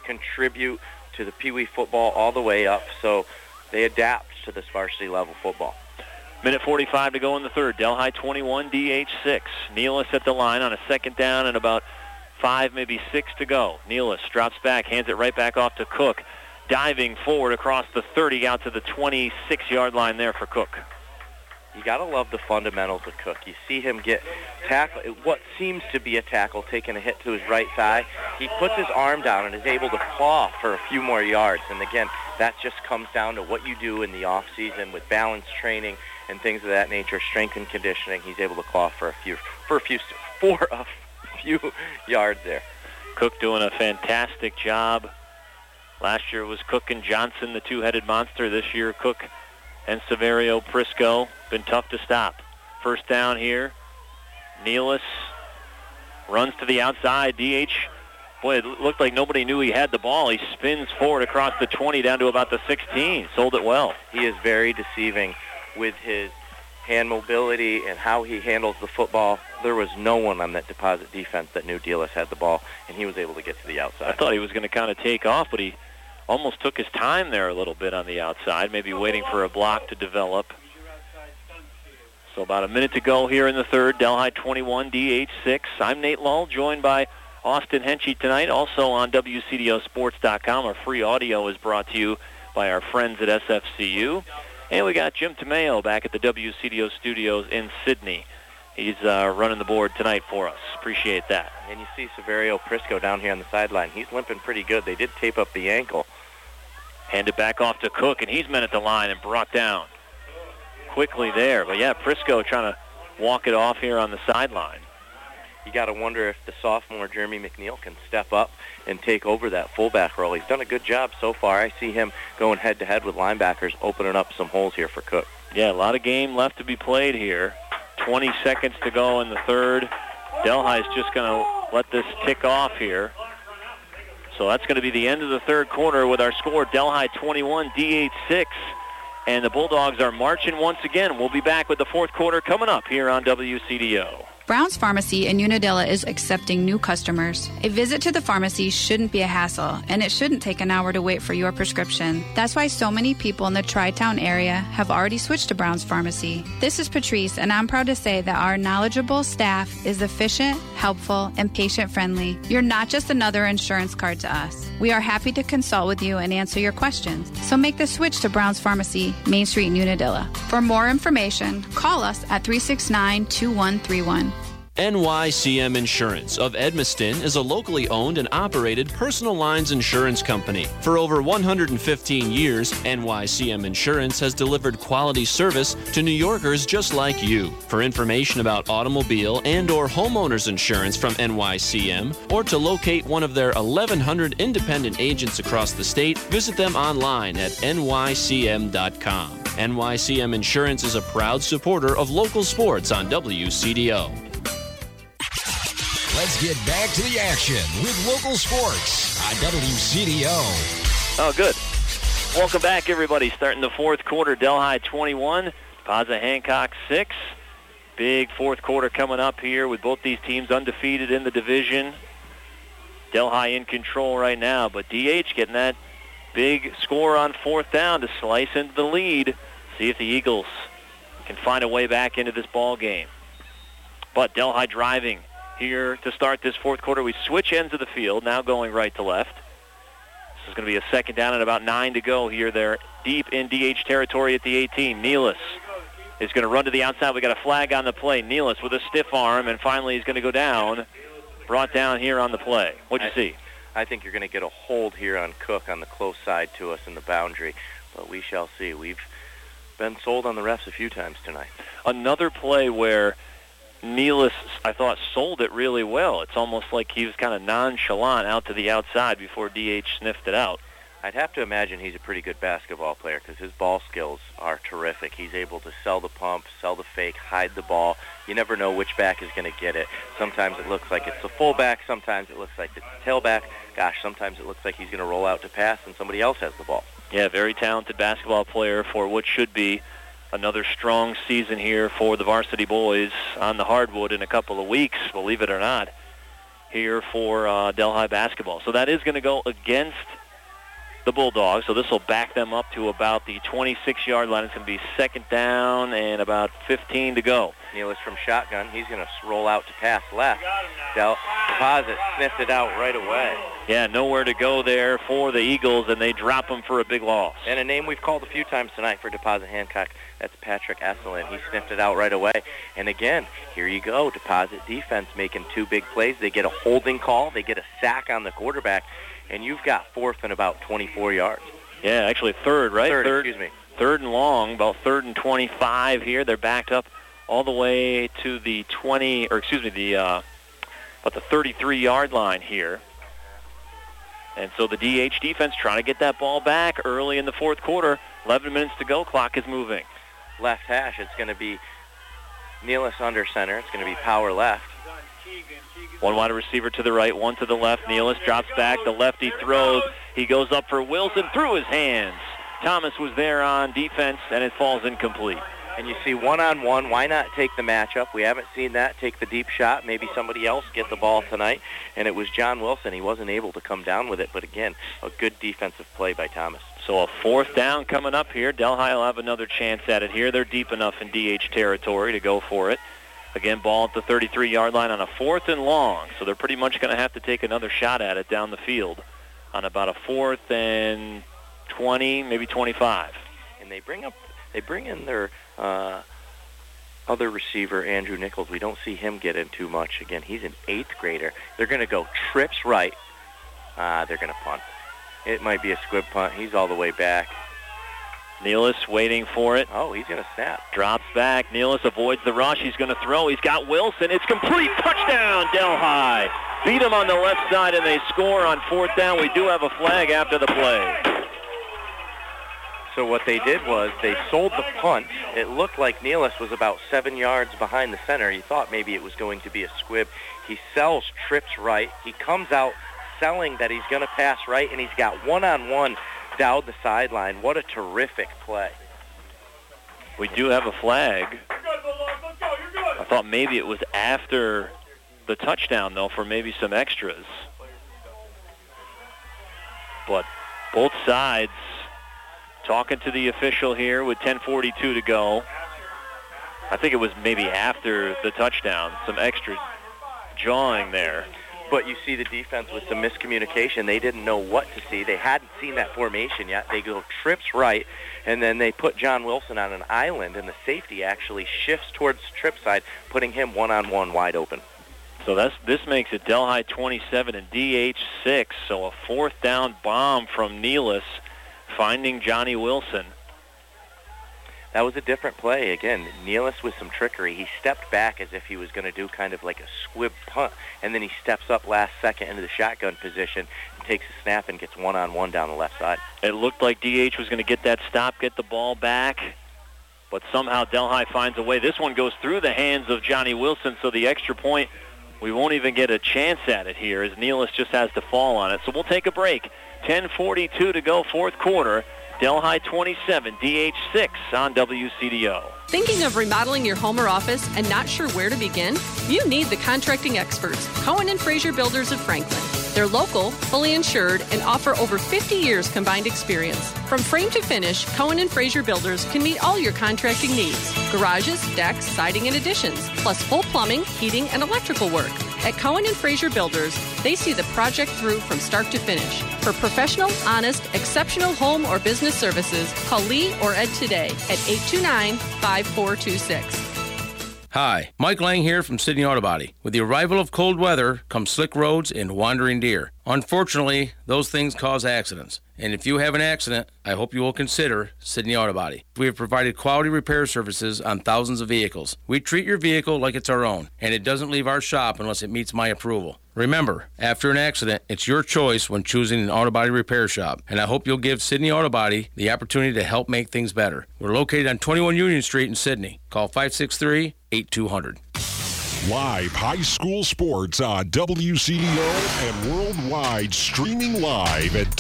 contribute to the Pee Wee football all the way up, so they adapt to this varsity level football. Minute 45 to go in the third. Delhi 21, DH 6. Nealis at the line on a second down and about 5, maybe 6 to go. Nealis drops back, hands it right back off to Cook. Diving forward across the 30 out to the 26-yard line there for Cook. You got to love the fundamentals of Cook. You see him get tackle, what seems to be a tackle, taking a hit to his right thigh. He puts his arm down and is able to claw for a few more yards. And again, that just comes down to what you do in the off season with balance training and things of that nature, strength and conditioning. He's able to claw for a few yards there. Cook doing a fantastic job. Last year was Cook and Johnson, the two-headed monster. This year, Cook and Severio Prisco. Been tough to stop. First down here. Nealis runs to the outside. DH, boy, it looked like nobody knew he had the ball. He spins forward across the 20 down to about the 16. Sold it well. He is very deceiving with his hand mobility and how he handles the football. There was no one on that Deposit defense that knew Nealis had the ball, and he was able to get to the outside. I thought he was going to kind of take off, but he almost took his time there a little bit on the outside, maybe waiting for a block to develop. So about a minute to go here in the third. Delhi 21, DH 6. I'm Nate Lull, joined by Austin Henchy tonight. Also on WCDOsports.com, our free audio is brought to you by our friends at SFCU. And we got Jim Tomeo back at the WCDO studios in Sydney. He's running the board tonight for us. Appreciate that. And you see Severio Prisco down here on the sideline. He's limping pretty good. They did tape up the ankle. Hand it back off to Cook, and he's met at the line and brought down quickly there. But, yeah, Prisco trying to walk it off here on the sideline. You got to wonder if the sophomore Jeremy McNeil can step up and take over that fullback role. He's done a good job so far. I see him going head-to-head with linebackers, opening up some holes here for Cook. Yeah, a lot of game left to be played here. 20 seconds to go in the third. Delhi's just going to let this tick off here. So that's going to be the end of the third quarter with our score, Delhi 21, DH 6. And the Bulldogs are marching once again. We'll be back with the fourth quarter coming up here on WCDO. Brown's Pharmacy in Unadilla is accepting new customers. A visit to the pharmacy shouldn't be a hassle, and it shouldn't take an hour to wait for your prescription. That's why so many people in the Tri-Town area have already switched to Brown's Pharmacy. This is Patrice, and I'm proud to say that our knowledgeable staff is efficient, helpful, and patient-friendly. You're not just another insurance card to us. We are happy to consult with you and answer your questions. So make the switch to Brown's Pharmacy, Main Street in Unadilla. For more information, call us at 369-2131. NYCM Insurance of Edmiston is a locally owned and operated personal lines insurance company. For over 115 years, NYCM Insurance has delivered quality service to New Yorkers just like you. For information about automobile and/or homeowners insurance from NYCM, or to locate one of their 1,100 independent agents across the state, visit them online at nycm.com. NYCM Insurance is a proud supporter of local sports on WCDO. Let's get back to the action with local sports on WCDO. Oh, good. Welcome back, everybody. Starting the fourth quarter, Delhi 21, Deposit Hancock 6. Big fourth quarter coming up here with both these teams undefeated in the division. Delhi in control right now, but DH getting that big score on fourth down to slice into the lead. See if the Eagles can find a way back into this ball game. But Delhi driving here to start this fourth quarter. We switch ends of the field, now going right to left. This is going to be a second down and about 9 to go here. They're deep in DH territory at the 18. Nealis is going to run to the outside. We got a flag on the play. Nealis with a stiff arm, and finally he's going to go down. Brought down here on the play. What'd you see? I think you're going to get a hold here on Cook on the close side to us in the boundary, but we shall see. We've been sold on the refs a few times tonight. Another play where Nealis, I thought, sold it really well. It's almost like he was kind of nonchalant out to the outside before DH sniffed it out. I'd have to imagine he's a pretty good basketball player because his ball skills are terrific. He's able to sell the pump, sell the fake, hide the ball. You never know which back is going to get it. Sometimes it looks like it's the fullback. Sometimes it looks like it's the tailback. Gosh, sometimes it looks like he's going to roll out to pass and somebody else has the ball. Yeah, very talented basketball player for what should be another strong season here for the varsity boys on the hardwood in a couple of weeks, believe it or not. here for Delhi basketball. So that is going to go against the Bulldogs. So this will back them up to about the 26-yard line. It's going to be second down and about 15 to go. Nealis from shotgun. He's going to roll out to pass left. Deposit sniffed it out right away. Yeah, nowhere to go there for the Eagles, and they drop him for a big loss. And a name we've called a few times tonight for Deposit Hancock. That's Patrick Esselin. He sniffed it out right away. And again, here you go. Deposit defense making two big plays. They get a holding call. They get a sack on the quarterback. And you've got fourth and about 24 yards. Yeah, actually third, right? Third, excuse me. Third and long, about third and 25 here. They're backed up all the way to the about the 33-yard line here. And so the DH defense trying to get that ball back early in the fourth quarter. 11 minutes to go. Clock is moving. Left hash. It's going to be Nealis under center. It's going to be power left. One wide receiver to the right, one to the left. Nealis drops back. The lefty throws. He goes up for Wilson through his hands. Thomas was there on defense, and it falls incomplete. And you see one-on-one. Why not take the matchup? We haven't seen that. Take the deep shot. Maybe somebody else get the ball tonight. And it was John Wilson. He wasn't able to come down with it. But, again, a good defensive play by Thomas. So a fourth down coming up here. Delhi will have another chance at it here. They're deep enough in DH territory to go for it. Again, ball at the 33-yard line on a fourth and long. So they're pretty much going to have to take another shot at it down the field on about a fourth and 20, maybe 25. And they bring in their other receiver, Andrew Nichols. We don't see him get in too much. Again, he's an 8th grader. They're going to go trips right. They're going to punt. It might be a squib punt. He's all the way back. Nealis waiting for it. Oh, he's going to snap. Drops back. Nealis avoids the rush. He's going to throw. He's got Wilson. It's complete. Touchdown, Delhi. Beat him on the left side, and they score on fourth down. We do have a flag after the play. So what they did was they sold the punt. It looked like Nealis was about 7 yards behind the center. He thought maybe it was going to be a squib. He sells trips right. He comes out selling that he's going to pass right, and he's got one-on-one down the sideline. What a terrific play. We do have a flag. I thought maybe it was after the touchdown, though, for maybe some extras. But both sides talking to the official here with 10:42 to go. I think it was maybe after the touchdown, some extra jawing there. But you see the defense with some miscommunication. They didn't know what to see. They hadn't seen that formation yet. They go trips right, and then they put John Wilson on an island, and the safety actually shifts towards trip side, putting him one-on-one wide open. So this makes it Delhi 27 and DH 6. So a fourth down bomb from Nealis, finding Johnny Wilson. That was a different play. Again, Nealis with some trickery. He stepped back as if he was going to do kind of like a squib punt, and then he steps up last second into the shotgun position, takes a snap, and gets one-on-one down the left side. It looked like DH was going to get that stop, get the ball back, but somehow Delhi finds a way. This one goes through the hands of Johnny Wilson, so the extra point, we won't even get a chance at it here as Nealis just has to fall on it. So we'll take a break. 10:42 to go, fourth quarter. Delhi 27, DH 6 on WCDO. Thinking of remodeling your home or office and not sure where to begin? You need the contracting experts, Cohen and Fraser Builders of Franklin. They're local, fully insured, and offer over 50 years combined experience. From frame to finish, Cohen and Fraser Builders can meet all your contracting needs. Garages, decks, siding, and additions, plus full plumbing, heating, and electrical work. At Cohen and Fraser Builders, they see the project through from start to finish. For professional, honest, exceptional home or business services, call Lee or Ed today at 829-5426. Hi, Mike Lang here from Sydney Auto Body. With the arrival of cold weather come slick roads and wandering deer. Unfortunately, those things cause accidents. And if you have an accident, I hope you will consider Sydney Auto Body. We have provided quality repair services on thousands of vehicles. We treat your vehicle like it's our own, and it doesn't leave our shop unless it meets my approval. Remember, after an accident, it's your choice when choosing an auto body repair shop, and I hope you'll give Sydney Auto Body the opportunity to help make things better. We're located on 21 Union Street in Sydney. Call 563-8200. Live high school sports on WCDO and worldwide, streaming live at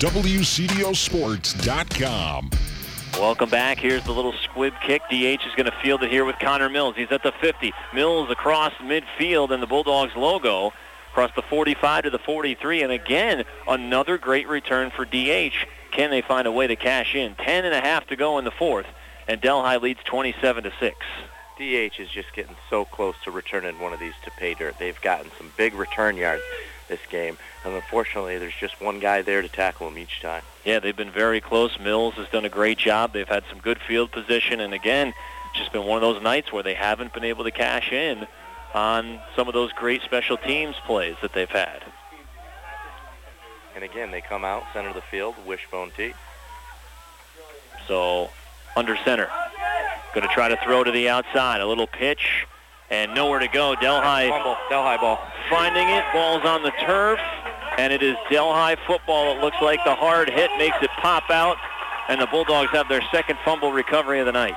WCDOsports.com. Welcome back. Here's the little squib kick. DH is going to field it here with Connor Mills. He's at the 50. Mills across midfield and the Bulldogs logo. across the 45 to the 43, and again, another great return for DH. Can they find a way to cash in? 10.5 to go in the fourth, and Delhi leads 27-6. DH is just getting so close to returning one of these to pay dirt. They've gotten some big return yards this game, and unfortunately there's just one guy there to tackle them each time. Yeah, they've been very close. Mills has done a great job. They've had some good field position, and again, it's just been one of those nights where they haven't been able to cash in on some of those great special teams plays that they've had. And again, they come out, center of the field, wishbone tee. So, under center. Going to try to throw to the outside. A little pitch, and nowhere to go. Delhi ball. Finding it. Ball's on the turf, and it is Delhi football. It looks like the hard hit makes it pop out, and the Bulldogs have their second fumble recovery of the night.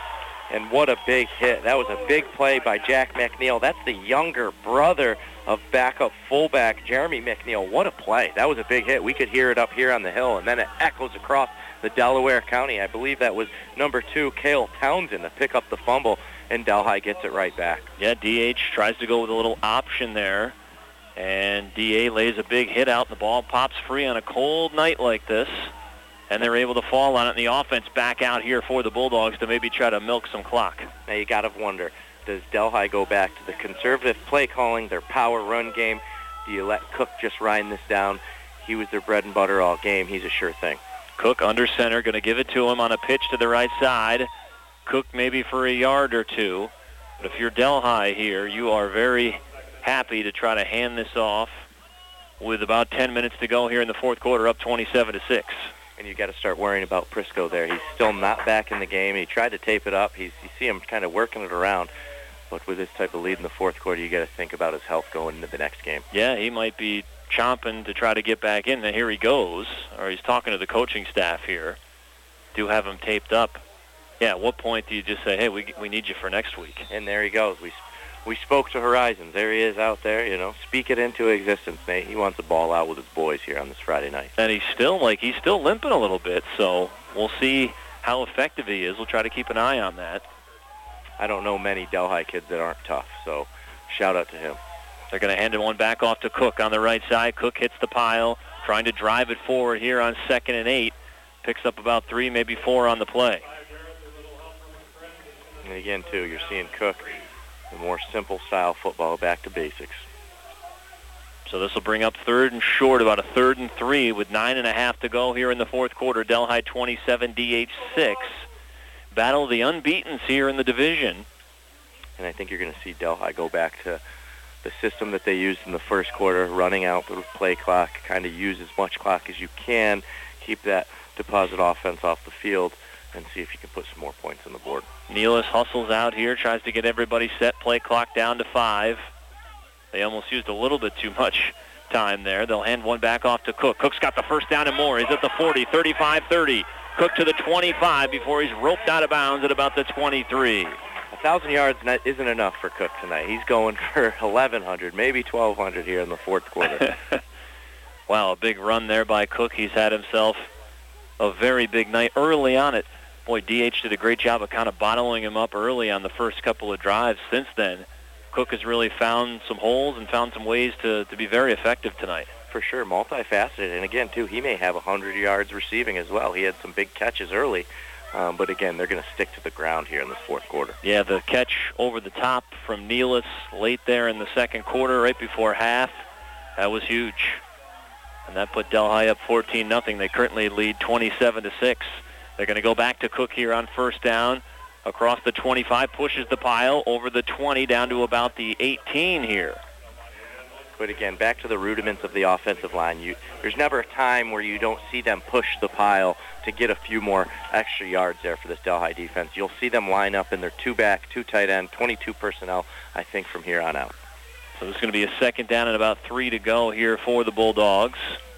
And what a big hit. That was a big play by Jack McNeil. That's the younger brother of backup fullback Jeremy McNeil. What a play. That was a big hit. We could hear it up here on the hill, and then it echoes across the Delaware County. I believe that was number 2, Cale Townsend, to pick up the fumble, and Delhi gets it right back. Yeah, DH tries to go with a little option there, and DA lays a big hit out, and the ball pops free on a cold night like this, and they're able to fall on it, and the offense back out here for the Bulldogs to maybe try to milk some clock. Now you got to wonder, does Delhi go back to the conservative play calling, their power run game? Do you let Cook just ride this down? He was their bread and butter all game. He's a sure thing. Cook under center, going to give it to him on a pitch to the right side. Cook maybe for a yard or two. But if you're Delhi here, you are very happy to try to hand this off with about 10 minutes to go here in the fourth quarter, up 27-6. And you got to start worrying about Prisco there. He's still not back in the game. He tried to tape it up. You see him kind of working it around. But with this type of lead in the fourth quarter, you got to think about his health going into the next game. Yeah, he might be chomping to try to get back in. And here he goes, or he's talking to the coaching staff here. Do have him taped up. Yeah, at what point do you just say, hey, we need you for next week? And there he goes. We spoke to Horizons. There he is out there, speak it into existence, Nate. He wants the ball out with his boys here on this Friday night. And he's still limping a little bit, so we'll see how effective he is. We'll try to keep an eye on that. I don't know many Delhi kids that aren't tough, so shout out to him. They're going to hand one back off to Cook on the right side. Cook hits the pile, trying to drive it forward here on 2nd and 8. Picks up about 3, maybe 4 on the play. And again, too, you're seeing Cook, the more simple style football, back to basics. So this will bring up 3rd and short, about a 3rd and 3 with 9.5 to go here in the fourth quarter. Delhi 27, DH 6. Battle of the unbeatens here in the division. And I think you're going to see Delhi go back to the system that they used in the first quarter, running out the play clock, kind of use as much clock as you can, keep that deposit offense off the field, and see if you can put some more points on the board. Nealis hustles out here, tries to get everybody set, play clock down to 5. They almost used a little bit too much time there. They'll hand one back off to Cook. Cook's got the first down and more. He's at the 40, 35-30. Cook to the 25 before he's roped out of bounds at about the 23. 1,000 yards isn't enough for Cook tonight. He's going for 1,100, maybe 1,200 here in the fourth quarter. Wow, a big run there by Cook. He's had himself a very big night early on it. Boy, DH did a great job of kind of bottling him up early on the first couple of drives. Since then, Cook has really found some holes and found some ways to be very effective tonight. For sure, multifaceted. And again, too, he may have 100 yards receiving as well. He had some big catches early. But again, they're going to stick to the ground here in this fourth quarter. Yeah, the catch over the top from Nealis late there in the second quarter, right before half, that was huge. And that put Delhi up 14-0. They currently lead 27-6. They're going to go back to Cook here on first down. Across the 25, pushes the pile over the 20 down to about the 18 here. But again, back to the rudiments of the offensive line. There's never a time where you don't see them push the pile to get a few more extra yards there for this Delhi defense. You'll see them line up in their 2-back, 2 tight end, 22 personnel, I think, from here on out. So this is going to be a second down and about 3 to go here for the Bulldogs.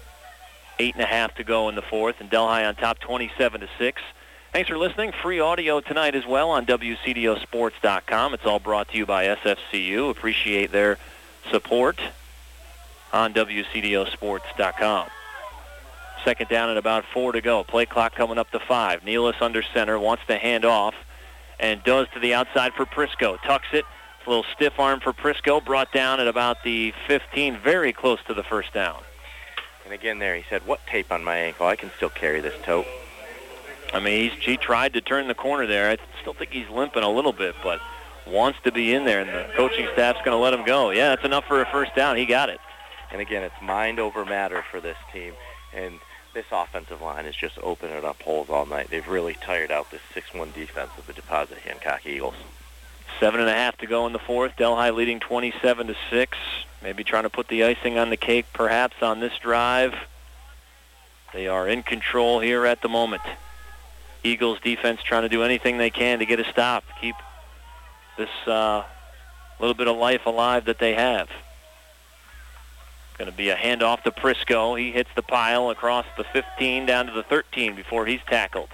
8.5 to go in the fourth, and Delhi on top 27-6. Thanks for listening. Free audio tonight as well on WCDOsports.com. It's all brought to you by SFCU. Appreciate their support on WCDOsports.com. Second down and about 4 to go. Play clock coming up to 5. Nealis under center, wants to hand off, and does to the outside for Prisco. Tucks it, A little stiff arm for Prisco, brought down at about the 15, very close to the first down. And again there, he said, what tape on my ankle? I can still carry this tote. I mean, he tried to turn the corner there. I still think he's limping a little bit, but wants to be in there, and the coaching staff's going to let him go. Yeah, that's enough for a first down. He got it. And again, it's mind over matter for this team. And this offensive line is just opening up holes all night. They've really tired out this 6-1 defense of the Deposit Hancock Eagles. 7.5 to go in the fourth. Delhi leading 27-6. Maybe trying to put the icing on the cake, perhaps, on this drive. They are in control here at the moment. Eagles defense trying to do anything they can to get a stop, keep this little bit of life alive that they have. Going to be a handoff to Prisco. He hits the pile across the 15 down to the 13 before he's tackled.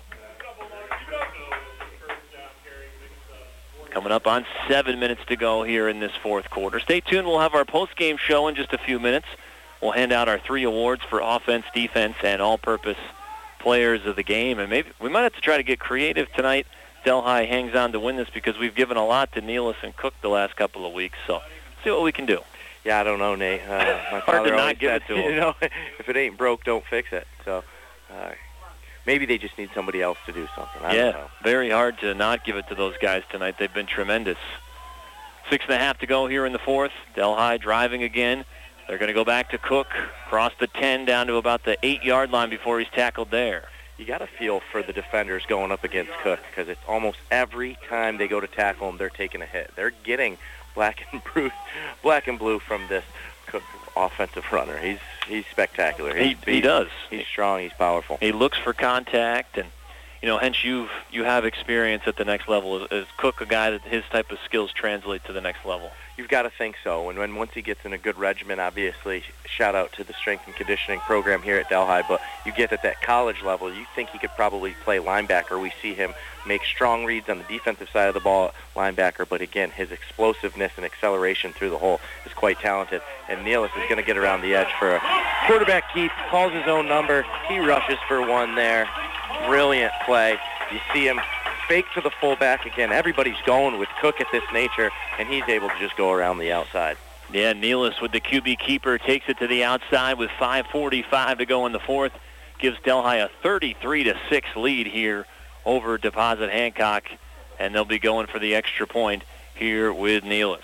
Coming up on 7 minutes to go here in this fourth quarter. Stay tuned. We'll have our post-game show in just a few minutes. We'll hand out our 3 awards for offense, defense, and all-purpose players of the game. And maybe we might have to try to get creative tonight. Delhi hangs on to win this because we've given a lot to Nealis and Cook the last couple of weeks. So see what we can do. Yeah, I don't know, Nate. My Hard to father not give said, it to him. You know, if it ain't broke, don't fix it. So maybe they just need somebody else to do something. I don't know. Very hard to not give it to those guys tonight. They've been tremendous. 6.5 to go here in the fourth. Delhi driving again. They're going to go back to Cook, cross the 10 down to about the 8-yard line before he's tackled there. You got to feel for the defenders going up against Cook because it's almost every time they go to tackle him, they're taking a hit. They're getting black and blue from this Cook offensive runner. He's spectacular. He does. He's strong. He's powerful. He looks for contact, and hence you have experience at the next level. Is Cook a guy that his type of skills translate to the next level? You've got to think so. And once he gets in a good regimen, obviously, shout out to the strength and conditioning program here at Delhi, but you get at that college level, you think he could probably play linebacker. We see him make strong reads on the defensive side of the ball, linebacker, but again, his explosiveness and acceleration through the hole is quite talented. And Nealis is going to get around the edge for a quarterback keep, calls his own number. He rushes for one there. Brilliant play. You see him fake to the fullback. Again, everybody's going with Cook at this nature, and he's able to just go around the outside. Yeah, Nealis with the QB keeper takes it to the outside with 5:45 to go in the fourth. Gives Delhi a 33-6 lead here over Deposit Hancock, and they'll be going for the extra point here with Nealis.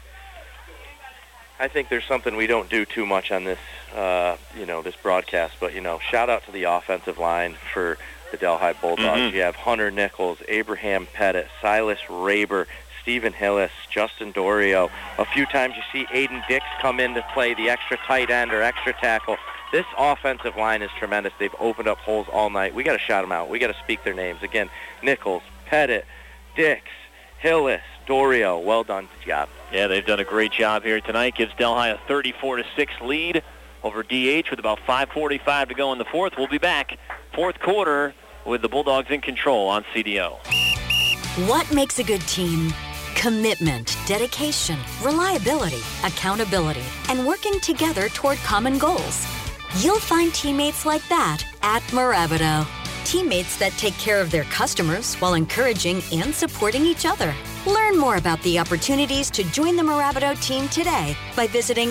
I think there's something we don't do too much on this, this broadcast, but, shout out to the offensive line for the Delhi Bulldogs. Mm-hmm. You have Hunter Nichols, Abraham Pettit, Silas Raber, Stephen Hillis, Justin Dorio. A few times you see Aiden Dix come in to play the extra tight end or extra tackle. This offensive line is tremendous. They've opened up holes all night. We got to shout them out. We got to speak their names. Again, Nichols, Pettit, Dix, Hillis, Dorio. Well done job. Yeah, they've done a great job here tonight. Gives Delhi a 34-6 lead over DH with about 5:45 to go in the fourth. We'll be back fourth quarter with the Bulldogs in control on CDO. What makes a good team? Commitment, dedication, reliability, accountability, and working together toward common goals. You'll find teammates like that at Mirabito. Teammates that take care of their customers while encouraging and supporting each other. Learn more about the opportunities to join the Mirabito team today by visiting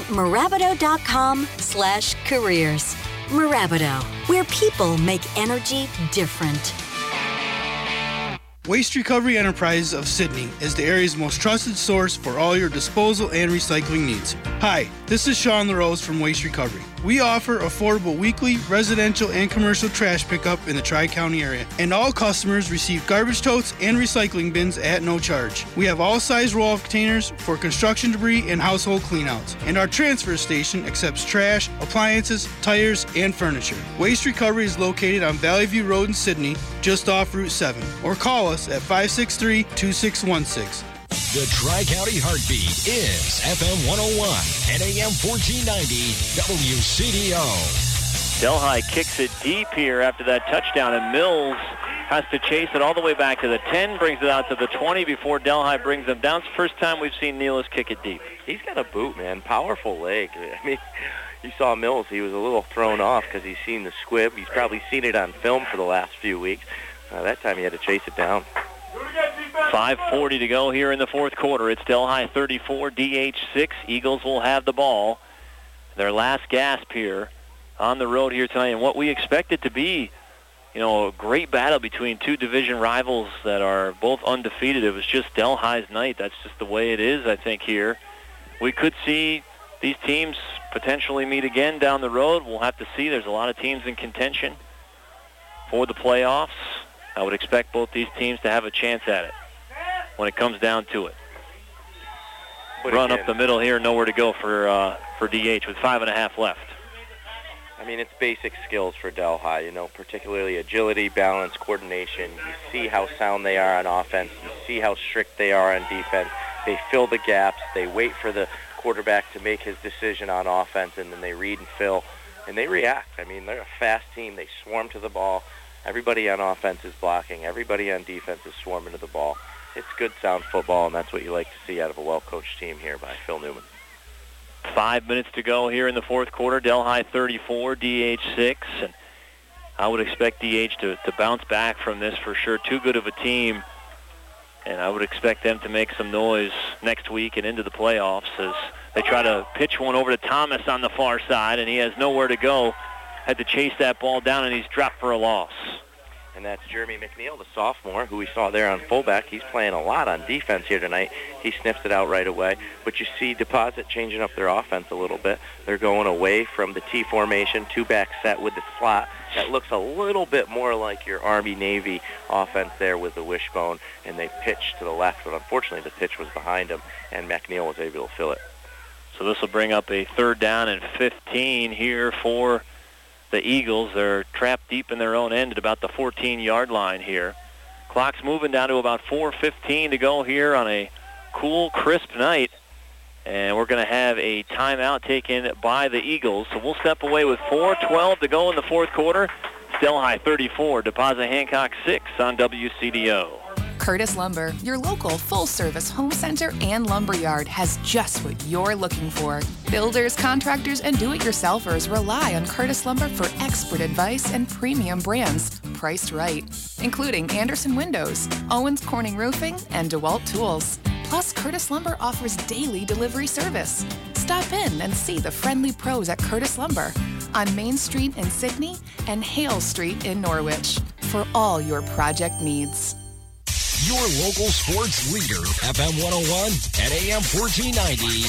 Mirabito.com/careers. Mirabito, where people make energy different. Waste Recovery Enterprises of Sydney is the area's most trusted source for all your disposal and recycling needs. Hi, this is Sean LaRose from Waste Recovery. We offer affordable weekly residential and commercial trash pickup in the Tri-County area, and all customers receive garbage totes and recycling bins at no charge. We have all size roll-off containers for construction debris and household cleanouts, and our transfer station accepts trash, appliances, tires, and furniture. Waste Recovery is located on Valley View Road in Sydney, just off Route 7, or call us at 563-2616. The Tri-County Heartbeat is FM 101 and AM 1490 WCDO. Delhi kicks it deep here after that touchdown, and Mills has to chase it all the way back to the 10, brings it out to the 20 before Delhi brings them down. It's the first time we've seen Nealis kick it deep. He's got a boot, man. Powerful leg. I mean, you saw Mills. He was a little thrown off because he's seen the squib. He's probably seen it on film for the last few weeks. That time he had to chase it down. 5:40 to go here in the fourth quarter. It's Delhi 34, DH 6. Eagles will have the ball. Their last gasp here on the road here tonight, and what we expected to be, a great battle between two division rivals that are both undefeated. It was just Delhi's night. That's just the way it is, I think, here. We could see these teams potentially meet again down the road. We'll have to see. There's a lot of teams in contention for the playoffs. I would expect both these teams to have a chance at it when it comes down to it. Run up the middle here, nowhere to go for DH with 5.5 left. I mean, it's basic skills for Delhi, particularly agility, balance, coordination. You see how sound they are on offense. You see how strict they are on defense. They fill the gaps. They wait for the quarterback to make his decision on offense, and then they read and fill, and they react. I mean, they're a fast team. They swarm to the ball. Everybody on offense is blocking. Everybody on defense is swarming to the ball. It's good, sound football, and that's what you like to see out of a well-coached team here by Phil Newman. 5 minutes to go here in the fourth quarter. Delhi 34, DH 6. And I would expect DH to bounce back from this for sure. Too good of a team. And I would expect them to make some noise next week and into the playoffs as they try to pitch one over to Thomas on the far side, and he has nowhere to go. Had to chase that ball down, and he's dropped for a loss. And that's Jeremy McNeil, the sophomore, who we saw there on fullback. He's playing a lot on defense here tonight. He sniffs it out right away. But you see Deposit changing up their offense a little bit. They're going away from the T formation, two-back set with the slot. That looks a little bit more like your Army-Navy offense there with the wishbone. And they pitch to the left, but unfortunately the pitch was behind him, and McNeil was able to fill it. So this will bring up a 3rd down and 15 here for the Eagles. They're trapped deep in their own end at about the 14-yard line here. Clock's moving down to about 4:15 to go here on a cool, crisp night. And we're going to have a timeout taken by the Eagles. So we'll step away with 4:12 to go in the fourth quarter. Delhi 34, Deposit Hancock 6 on WCDO. Curtis Lumber, your local full-service home center and lumberyard, has just what you're looking for. Builders, contractors, and do-it-yourselfers rely on Curtis Lumber for expert advice and premium brands priced right, including Anderson Windows, Owens Corning Roofing, and DeWalt Tools. Plus, Curtis Lumber offers daily delivery service. Stop in and see the friendly pros at Curtis Lumber on Main Street in Sydney and Hale Street in Norwich for all your project needs. Your local sports leader, FM 101 and AM 1490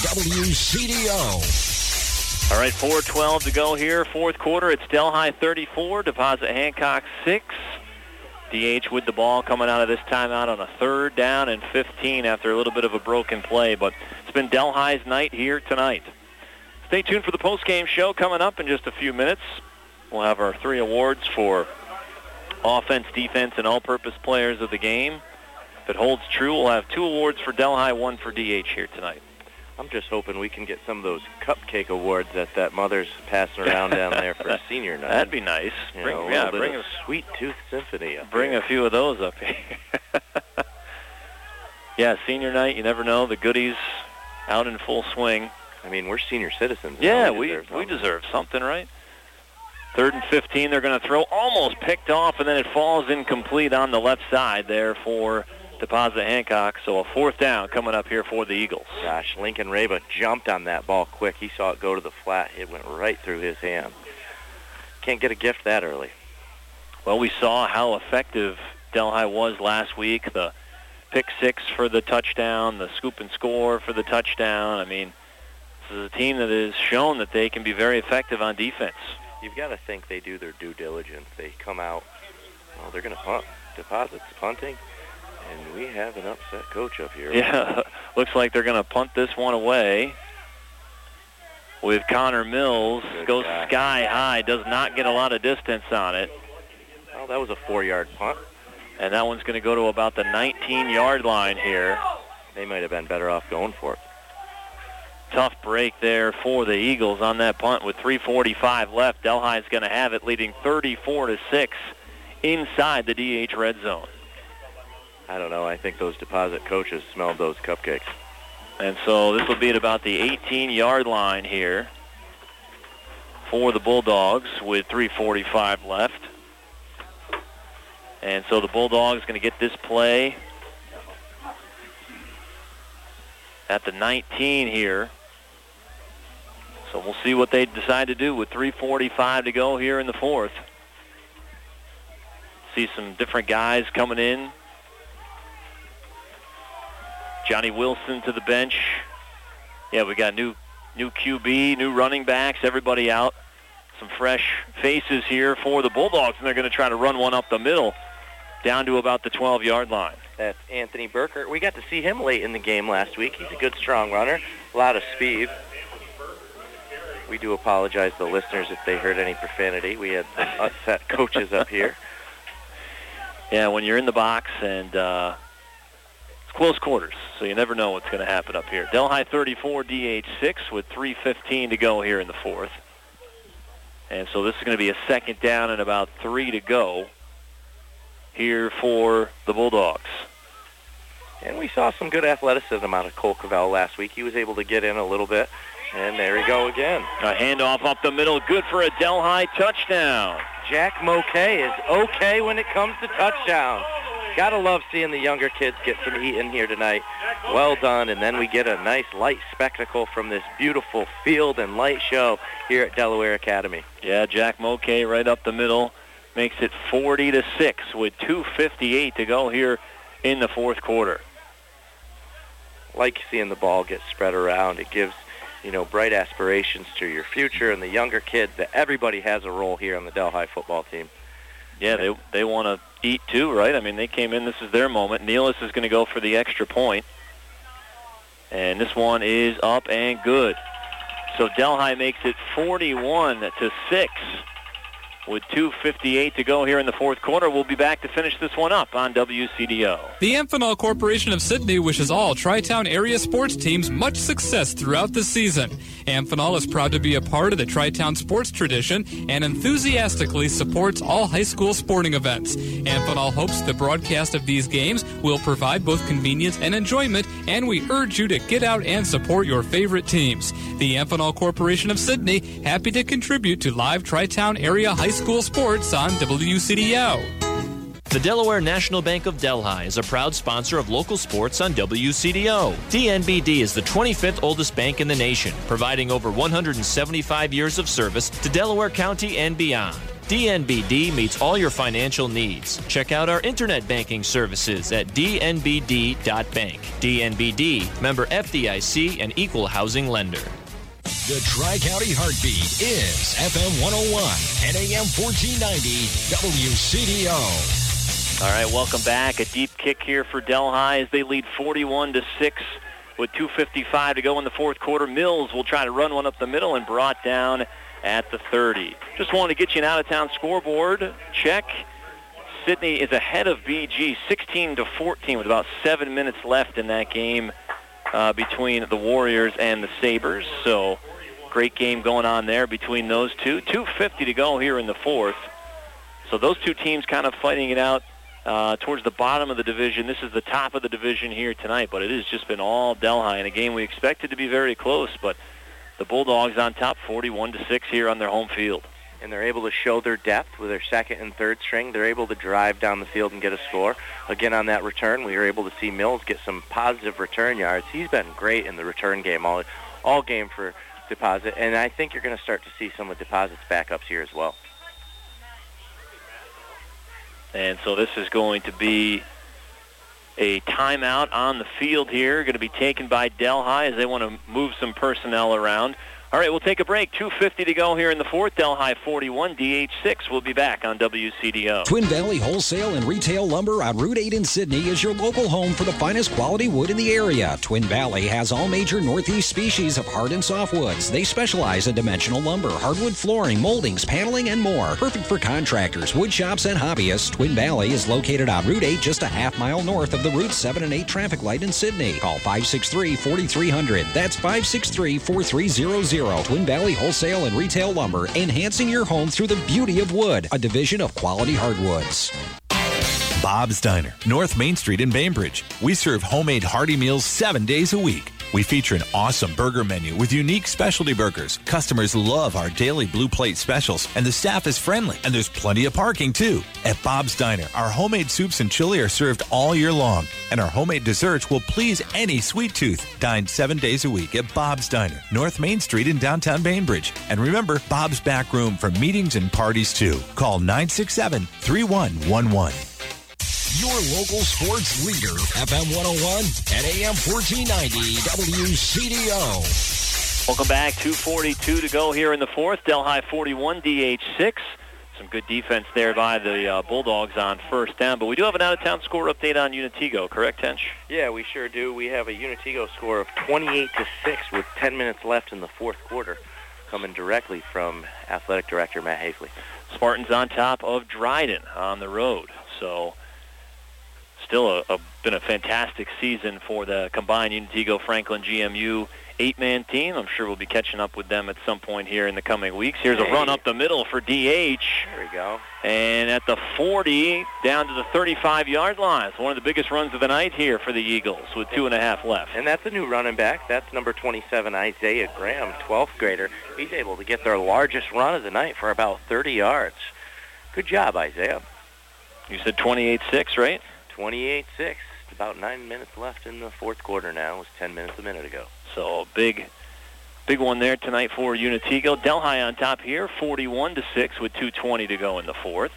WCDO. All right, 4:12 to go here, fourth quarter. It's Delhi 34, Deposit Hancock 6. DH with the ball coming out of this timeout on a 3rd down and 15 after a little bit of a broken play. But it's been Delhi's night here tonight. Stay tuned for the post-game show coming up in just a few minutes. We'll have our 3 awards for offense, defense, and all-purpose players of the game. If it holds true, we'll have 2 awards for Delhi, 1 for DH here tonight. I'm just hoping we can get some of those cupcake awards that mother's passing around down there for senior night. That'd be nice. Bring a Sweet Tooth Symphony up Bring here. a few of those up here. Yeah, senior night, you never know. The goodies out in full swing. I mean, we're senior citizens. Yeah, we deserve something, right? 3rd and 15, they're going to throw, almost picked off, and then it falls incomplete on the left side there for Deposit Hancock. So a 4th down coming up here for the Eagles. Gosh, Lincoln Reba jumped on that ball quick. He saw it go to the flat. It went right through his hand. Can't get a gift that early. Well, we saw how effective Delhi was last week. The pick 6 for the touchdown, the scoop and score for the touchdown. I mean, this is a team that has shown that they can be very effective on defense. You've got to think they do their due diligence. They come out, they're going to punt. Deposit's punting, and we have an upset coach up here. Yeah, looks like they're going to punt this one away with Connor Mills. Goes sky high, does not get a lot of distance on it. Well, that was a 4-yard punt. And that one's going to go to about the 19-yard line here. They might have been better off going for it. Tough break there for the Eagles on that punt with 3:45 left. Delhi's going to have it, leading 34-6 inside the DH red zone. I don't know. I think those Deposit coaches smelled those cupcakes. And so this will be at about the 18-yard line here for the Bulldogs with 3:45 left. And so the Bulldogs going to get this play at the 19 here. So we'll see what they decide to do with 3:45 to go here in the fourth. See some different guys coming in. Johnny Wilson to the bench. Yeah, we got new QB, new running backs, everybody out. Some fresh faces here for the Bulldogs, and they're going to try to run one up the middle down to about the 12-yard line. That's Anthony Burkert. We got to see him late in the game last week. He's a good, strong runner, a lot of speed. We do apologize to the listeners if they heard any profanity. We had upset coaches up here. Yeah, when you're in the box and it's close quarters, so you never know what's going to happen up here. Delhi 34, DH 6 with 3:15 to go here in the fourth. And so this is going to be a second down and about 3 to go here for the Bulldogs. And we saw some good athleticism out of Cole Cavell last week. He was able to get in a little bit. And there we go again. A handoff up the middle, good for a Delhi touchdown. Jack Moquet is okay when it comes to touchdowns. Gotta love seeing the younger kids get some eating here tonight. Well done, and then we get a nice light spectacle from this beautiful field and light show here at Delaware Academy. Yeah, Jack Moquet right up the middle makes it 40-6 with 2:58 to go here in the fourth quarter. Like seeing the ball get spread around. It gives, bright aspirations to your future and the younger kids that everybody has a role here on the Delhi football team. Yeah, they want to eat too, right? I mean, they came in, this is their moment. Nealis is going to go for the extra point. And this one is up and good. So Delhi makes it 41-6 with 2:58 to go here in the fourth quarter. We'll be back to finish this one up on WCDO. The Amphenol Corporation of Sydney wishes all Tri-Town area sports teams much success throughout the season. Amphenol is proud to be a part of the Tri-Town sports tradition and enthusiastically supports all high school sporting events. Amphenol hopes the broadcast of these games will provide both convenience and enjoyment, and we urge you to get out and support your favorite teams. The Amphenol Corporation of Sydney, happy to contribute to live Tri-Town area high school sports on WCDO. The Delaware National Bank of Delhi is a proud sponsor of local sports on WCDO. DNBD is the 25th oldest bank in the nation, providing over 175 years of service to Delaware County and beyond. DNBD meets all your financial needs. Check out our internet banking services at dnbd.bank. DNBD, member FDIC, and equal housing lender. The Tri-County Heartbeat is FM 101 and AM 1490 WCDO. All right, welcome back. A deep kick here for Delhi as they lead 41-6 with 2:55 to go in the fourth quarter. Mills will try to run one up the middle and brought down at the 30. Just wanted to get you an out-of-town scoreboard check. Sydney is ahead of BG 16-14 with about 7 minutes left in that game between the Warriors and the Sabres. So great game going on there between those two. 2:50 to go here in the fourth. So those two teams kind of fighting it out towards the bottom of the division. This is the top of the division here tonight, but it has just been all Delhi in a game we expected to be very close, but the Bulldogs on top 41-6 here on their home field. And they're able to show their depth with their second and third string. They're able to drive down the field and get a score. Again, on that return, we were able to see Mills get some positive return yards. He's been great in the return game all game for Deposit, and I think you're going to start to see some of Deposit's backups here as well. And so this is going to be a timeout on the field here, going to be taken by Delhi as they want to move some personnel around. All right, we'll take a break. 2:50 to go here in the fourth. Delhi 41, DH 6. We'll be back on WCDO. Twin Valley Wholesale and Retail Lumber on Route 8 in Sydney is your local home for the finest quality wood in the area. Twin Valley has all major Northeast species of hard and softwoods. They specialize in dimensional lumber, hardwood flooring, moldings, paneling, and more. Perfect for contractors, wood shops, and hobbyists. Twin Valley is located on Route 8, just a half-mile north of the Route 7 and 8 traffic light in Sydney. Call 563-4300. That's 563-4300. Twin Valley Wholesale and Retail Lumber, enhancing your home through the beauty of wood, a division of Quality Hardwoods. Bob's Diner, North Main Street in Bainbridge. We serve homemade hearty meals 7 days a week. We feature an awesome burger menu with unique specialty burgers. Customers love our daily blue plate specials, and the staff is friendly, and there's plenty of parking too. At Bob's Diner, our homemade soups and chili are served all year long, and our homemade desserts will please any sweet tooth. Dine 7 days a week at Bob's Diner, North Main Street in downtown Bainbridge. And remember, Bob's back room for meetings and parties too. Call 967-3111. Your local sports leader, FM 101 and AM 1490 WCDO. Welcome back. 2:42 to go here in the fourth. Delhi 41, DH 6. Some good defense there by the Bulldogs on first down. But we do have an out-of-town score update on Unitigo, correct, Tench? Yeah, we sure do. We have a Unitigo score of 28-6 with 10 minutes left in the fourth quarter, coming directly from Athletic Director Matt Hafley. Spartans on top of Dryden on the road. So still been a fantastic season for the combined Unitigo-Franklin GMU 8-man team. I'm sure we'll be catching up with them at some point here in the coming weeks. Here's a run up the middle for DH. There we go. And at the 40, down to the 35-yard line. It's one of the biggest runs of the night here for the Eagles with 2.5 left. And that's a new running back. That's number 27, Isaiah Graham, 12th grader. He's able to get their largest run of the night for about 30 yards. Good job, Isaiah. You said 28-6, right? 28-6. About 9 minutes left in the fourth quarter now. It was 10 minutes a minute ago. So a big one there tonight for Unitigo. Delhi on top here, 41-6 with 2:20 to go in the fourth.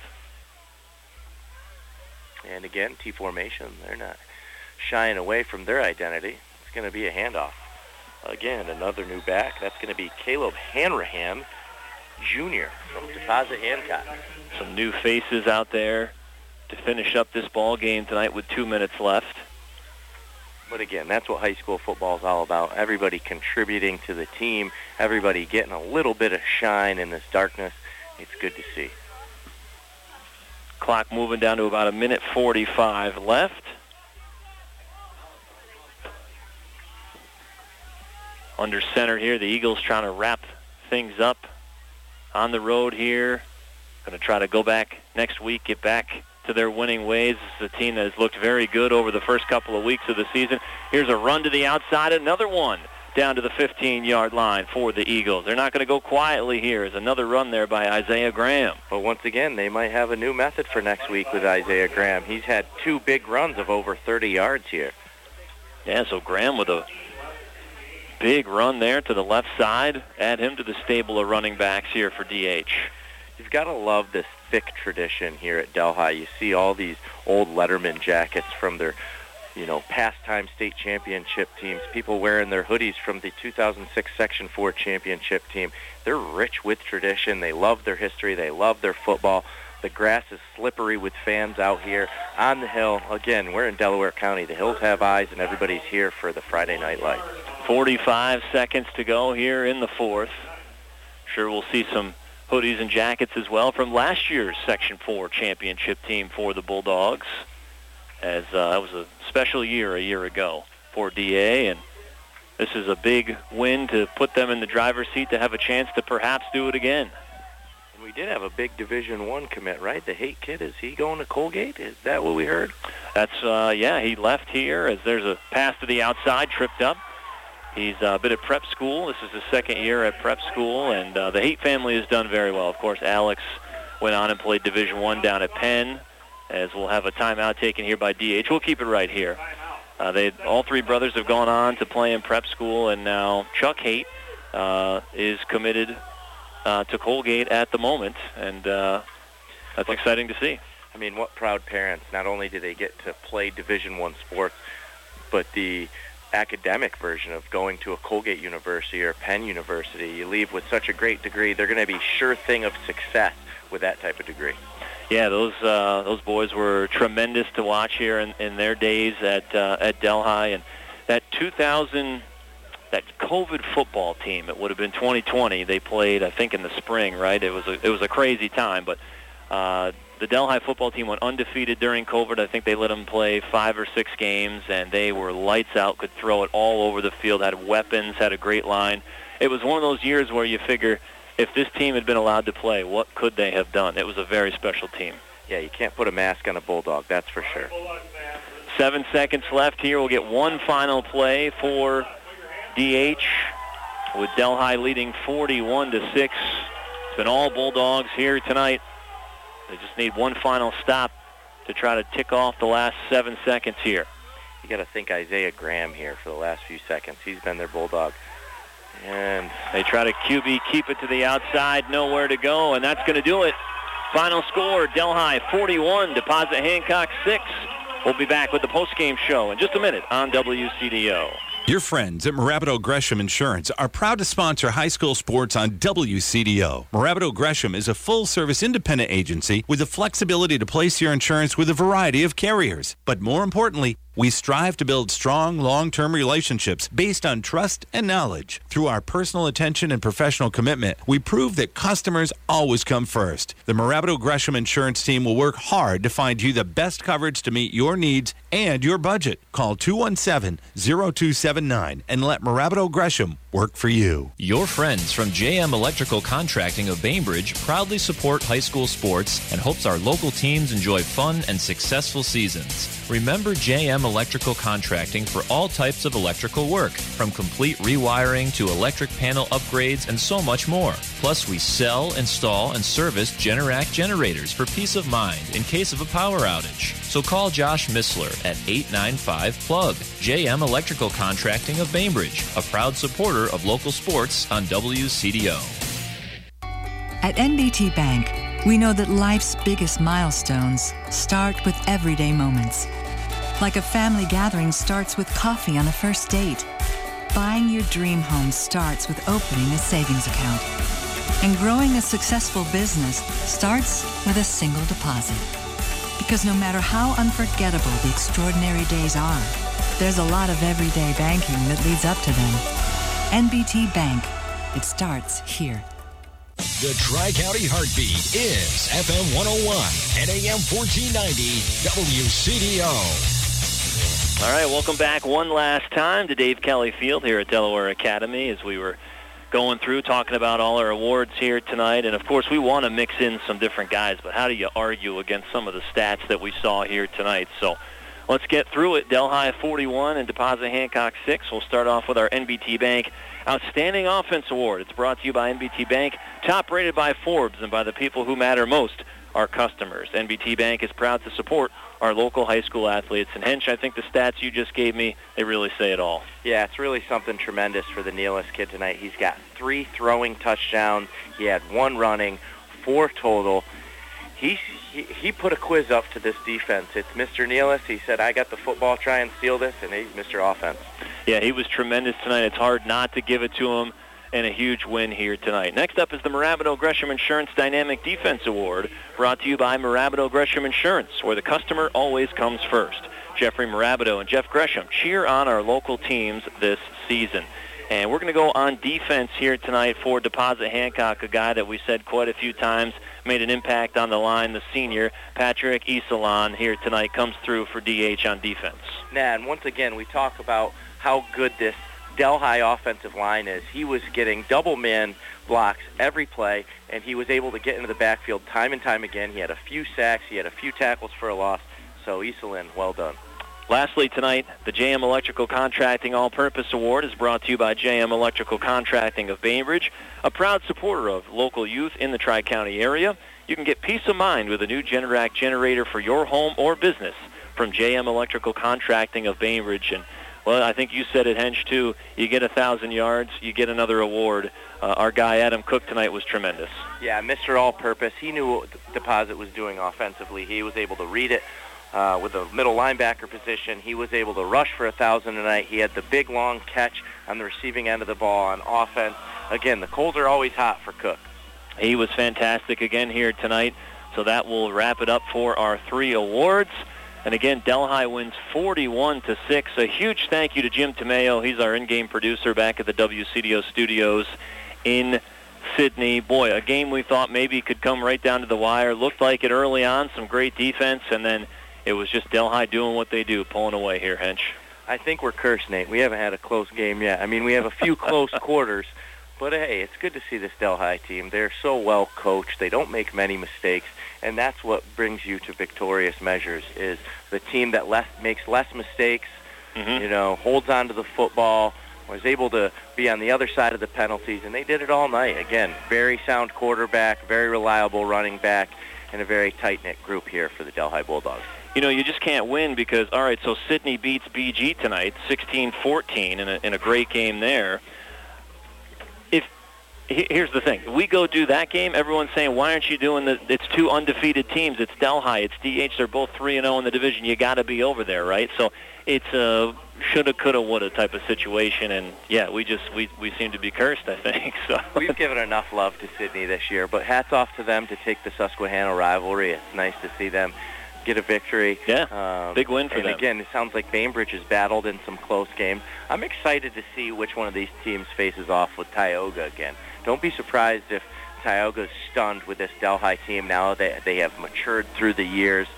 And again, T formation. They're not shying away from their identity. It's going to be a handoff. Again, another new back. That's going to be Caleb Hanrahan Jr. from Deposit Hancock. Some new faces out there to finish up this ball game tonight with 2 minutes left. But again, that's what high school football is all about. Everybody contributing to the team, everybody getting a little bit of shine in this darkness. It's good to see. Clock moving down to about 1:45 left. Under center here, the Eagles trying to wrap things up on the road here. Going to try to go back next week, get back to their winning ways. This is a team that has looked very good over the first couple of weeks of the season. Here's a run to the outside, another one down to the 15-yard line for the Eagles. They're not going to go quietly here. There's another run there by Isaiah Graham. But once again, they might have a new method for next week with Isaiah Graham. He's had 2 big runs of over 30 yards here. Yeah, so Graham with a big run there to the left side. Add him to the stable of running backs here for DH. You've got to love this thick tradition here at Delhi. You see all these old Letterman jackets from their, past-time state championship teams, people wearing their hoodies from the 2006 Section 4 championship team. They're rich with tradition. They love their history. They love their football. The grass is slippery with fans out here on the hill. Again, we're in Delaware County. The hills have eyes, and everybody's here for the Friday night lights. 45 seconds to go here in the fourth. Sure, we'll see some hoodies and jackets as well from last year's Section 4 championship team for the Bulldogs, as that was a special year a year ago for DA, and this is a big win to put them in the driver's seat to have a chance to perhaps do it again. And we did have a big Division I commit, right? The Haight kid, is he going to Colgate? Is that what we heard? That's, he left here as there's a pass to the outside, tripped up. He's been at prep school. This is his second year at prep school, and the Haight family has done very well. Of course, Alex went on and played Division I down at Penn, as we'll have a timeout taken here by DH. We'll keep it right here. All 3 brothers have gone on to play in prep school, and now Chuck Haight is committed to Colgate at the moment, and that's exciting to see. I mean, what proud parents. Not only do they get to play Division I sports, but the academic version of going to a Colgate University or Penn University. You leave with such a great degree. They're going to be sure thing of success with that type of degree. Yeah, those boys were tremendous to watch here in their days at Delhi, and that COVID football team, it would have been 2020. They played, I think, in the spring, right? It was a crazy time, but the Delhi football team went undefeated during COVID. I think they let them play 5 or 6 games, and they were lights out, could throw it all over the field, had weapons, had a great line. It was one of those years where you figure, if this team had been allowed to play, what could they have done? It was a very special team. Yeah, you can't put a mask on a Bulldog, that's for sure. 7 seconds left here. We'll get one final play for DH, with Delhi leading 41-6. It's been all Bulldogs here tonight. They just need one final stop to try to tick off the last 7 seconds here. You got to think Isaiah Graham here for the last few seconds. He's been their Bulldog. And they try to QB keep it to the outside, nowhere to go, and that's going to do it. Final score, Delhi 41, Deposit Hancock 6. We'll be back with the postgame show in just a minute on WCDO. Your friends at Marabato Gresham Insurance are proud to sponsor high school sports on WCDO. Marabato Gresham is a full-service independent agency with the flexibility to place your insurance with a variety of carriers. But more importantly, we strive to build strong, long-term relationships based on trust and knowledge. Through our personal attention and professional commitment, we prove that customers always come first. The Marabato Gresham Insurance team will work hard to find you the best coverage to meet your needs and your budget. Call 217-0279 and let Marabato Gresham work for you. Your friends from JM Electrical Contracting of Bainbridge proudly support high school sports and hopes our local teams enjoy fun and successful seasons. Remember JM Electrical Contracting for all types of electrical work, from complete rewiring to electric panel upgrades and so much more. Plus, we sell, install, and service Generac generators for peace of mind in case of a power outage. So call Josh Missler at 895-PLUG. JM Electrical Contracting of Bainbridge, a proud supporter of local sports on WCDO. At NBT Bank, we know that life's biggest milestones start with everyday moments. Like a family gathering starts with coffee on a first date. Buying your dream home starts with opening a savings account. And growing a successful business starts with a single deposit. Because no matter how unforgettable the extraordinary days are, there's a lot of everyday banking that leads up to them. NBT Bank. It starts here. The Tri-County Heartbeat is FM 101 and AM 1490 WCDO. All right, welcome back one last time to Dave Kelly Field here at Delaware Academy as we were going through talking about all our awards here tonight. And, of course, we want to mix in some different guys, but how do you argue against some of the stats that we saw here tonight? So let's get through it. Delhi 41 and Deposit Hancock 6. We'll start off with our NBT Bank Outstanding Offense Award. It's brought to you by NBT Bank, top rated by Forbes and by the people who matter most, our customers. NBT Bank is proud to support our local high school athletes. And Hench, I think the stats you just gave me, they really say it all. Yeah, it's really something tremendous for the Nealis kid tonight. He's got 3 throwing touchdowns. He had 1 running, 4 total. He put a quiz up to this defense. It's Mr. Nealis. He said, I got the football, try and steal this, and he's Mr. Offense. Yeah, he was tremendous tonight. It's hard not to give it to him, and a huge win here tonight. Next up is the Marabato Gresham Insurance Dynamic Defense Award, brought to you by Marabato Gresham Insurance, where the customer always comes first. Jeffrey Marabato and Jeff Gresham cheer on our local teams this season. And we're going to go on defense here tonight for Deposit Hancock, a guy that we said quite a few times made an impact on the line. The senior, Patrick Isalon, here tonight comes through for DH on defense. And once again, we talk about how good this Delhi offensive line is. He was getting double man blocks every play, and he was able to get into the backfield time and time again. He had a few sacks. He had a few tackles for a loss. So Isalon, well done. Lastly tonight, the JM Electrical Contracting All-Purpose Award is brought to you by JM Electrical Contracting of Bainbridge, a proud supporter of local youth in the Tri-County area. You can get peace of mind with a new Generac generator for your home or business from JM Electrical Contracting of Bainbridge. And, well, I think you said it, Hench, too. You get 1,000 yards, you get another award. Our guy, Adam Cook, tonight was tremendous. Yeah, Mr. All-Purpose. He knew what Deposit was doing offensively. He was able to read it. With the middle linebacker position, he was able to rush for 1,000 tonight. He had the big, long catch on the receiving end of the ball on offense. Again, the coals are always hot for Cook. He was fantastic again here tonight, so that will wrap it up for our 3 awards. And again, Delhi wins 41-6. A huge thank you to Jim Tomeo. He's our in-game producer back at the WCDO studios in Sydney. Boy, a game we thought maybe could come right down to the wire. Looked like it early on, some great defense, and then it was just Delhi doing what they do, pulling away here, Hench. I think we're cursed, Nate. We haven't had a close game yet. I mean, we have a few close quarters, but hey, it's good to see this Delhi team. They're so well coached. They don't make many mistakes, and that's what brings you to victorious measures, is the team that makes less mistakes, holds on to the football, was able to be on the other side of the penalties, and they did it all night. Again, very sound quarterback, very reliable running back, and a very tight-knit group here for the Delhi Bulldogs. You know, you just can't win because, all right, so Sidney beats BG tonight, 16-14 in a great game there. Here's the thing. We go do that game, everyone's saying, why aren't you doing it's two undefeated teams. It's Delhi, it's DH. They're both 3-0 in the division. You got to be over there, right? So it's a shoulda, coulda, woulda type of situation. And, yeah, we seem to be cursed, I think. So we've given enough love to Sidney this year, but hats off to them to take the Susquehanna rivalry. It's nice to see them get a victory. Yeah, big win for them. And again, it sounds like Bainbridge has battled in some close games. I'm excited to see which one of these teams faces off with Tioga again. Don't be surprised if Tioga's stunned with this Delhi team now that they have matured through the year,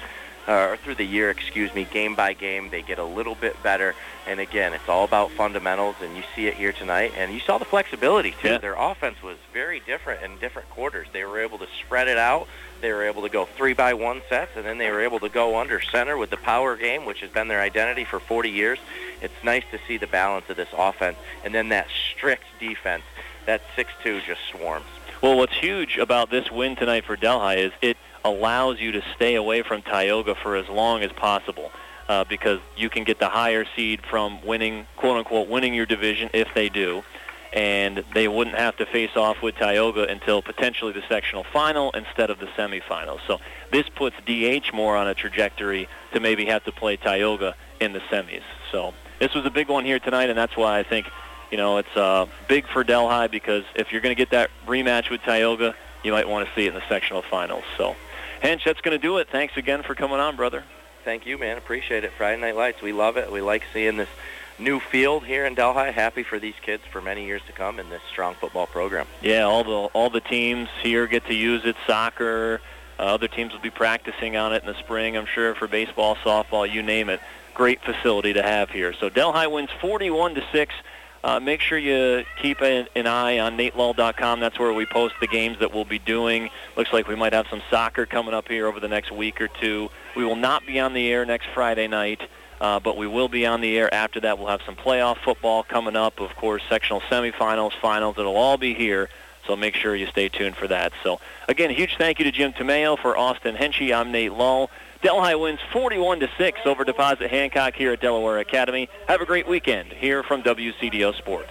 game by game. They get a little bit better. And again, it's all about fundamentals, and you see it here tonight. And you saw the flexibility, too. Yeah. Their offense was very different in different quarters. They were able to spread it out. They were able to go 3-by-1 sets, and then they were able to go under center with the power game, which has been their identity for 40 years. It's nice to see the balance of this offense. And then that strict defense, that 6-2 just swarms. Well, what's huge about this win tonight for Delhi is it allows you to stay away from Tioga for as long as possible because you can get the higher seed from winning, quote-unquote, winning your division if they do, and they wouldn't have to face off with Tioga until potentially the sectional final instead of the semifinals. So this puts DH more on a trajectory to maybe have to play Tioga in the semis. So this was a big one here tonight, and that's why I think it's big for Delhi because if you're going to get that rematch with Tioga, you might want to see it in the sectional finals. So, Hench, that's going to do it. Thanks again for coming on, brother. Thank you, man. Appreciate it. Friday Night Lights, we love it. We like seeing this new field here in Delhi. Happy for these kids for many years to come in this strong football program. Yeah, all the teams here get to use it. Soccer, other teams will be practicing on it in the spring, I'm sure, for baseball, softball, you name it. Great facility to have here. So Delhi wins 41-6. Make sure you keep an eye on NateLull.com. That's where we post the games that we'll be doing. Looks like we might have some soccer coming up here over the next week or two. We will not be on the air next Friday night, but we will be on the air after that. We'll have some playoff football coming up, of course, sectional semifinals, finals. It'll all be here, so make sure you stay tuned for that. So, again, a huge thank you to Jim Tomeo. For Austin Henschey, I'm Nate Lull. Delhi wins 41-6 over Deposit Hancock here at Delaware Academy. Have a great weekend here from WCDO Sports.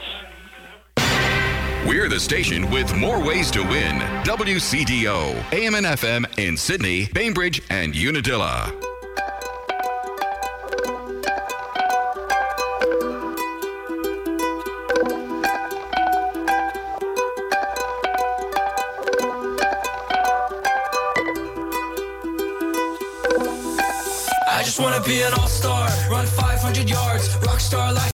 We're the station with more ways to win. WCDO, AM and FM in Sydney, Bainbridge, and Unadilla. I just wanna be an all-star, run 500 yards, rock star like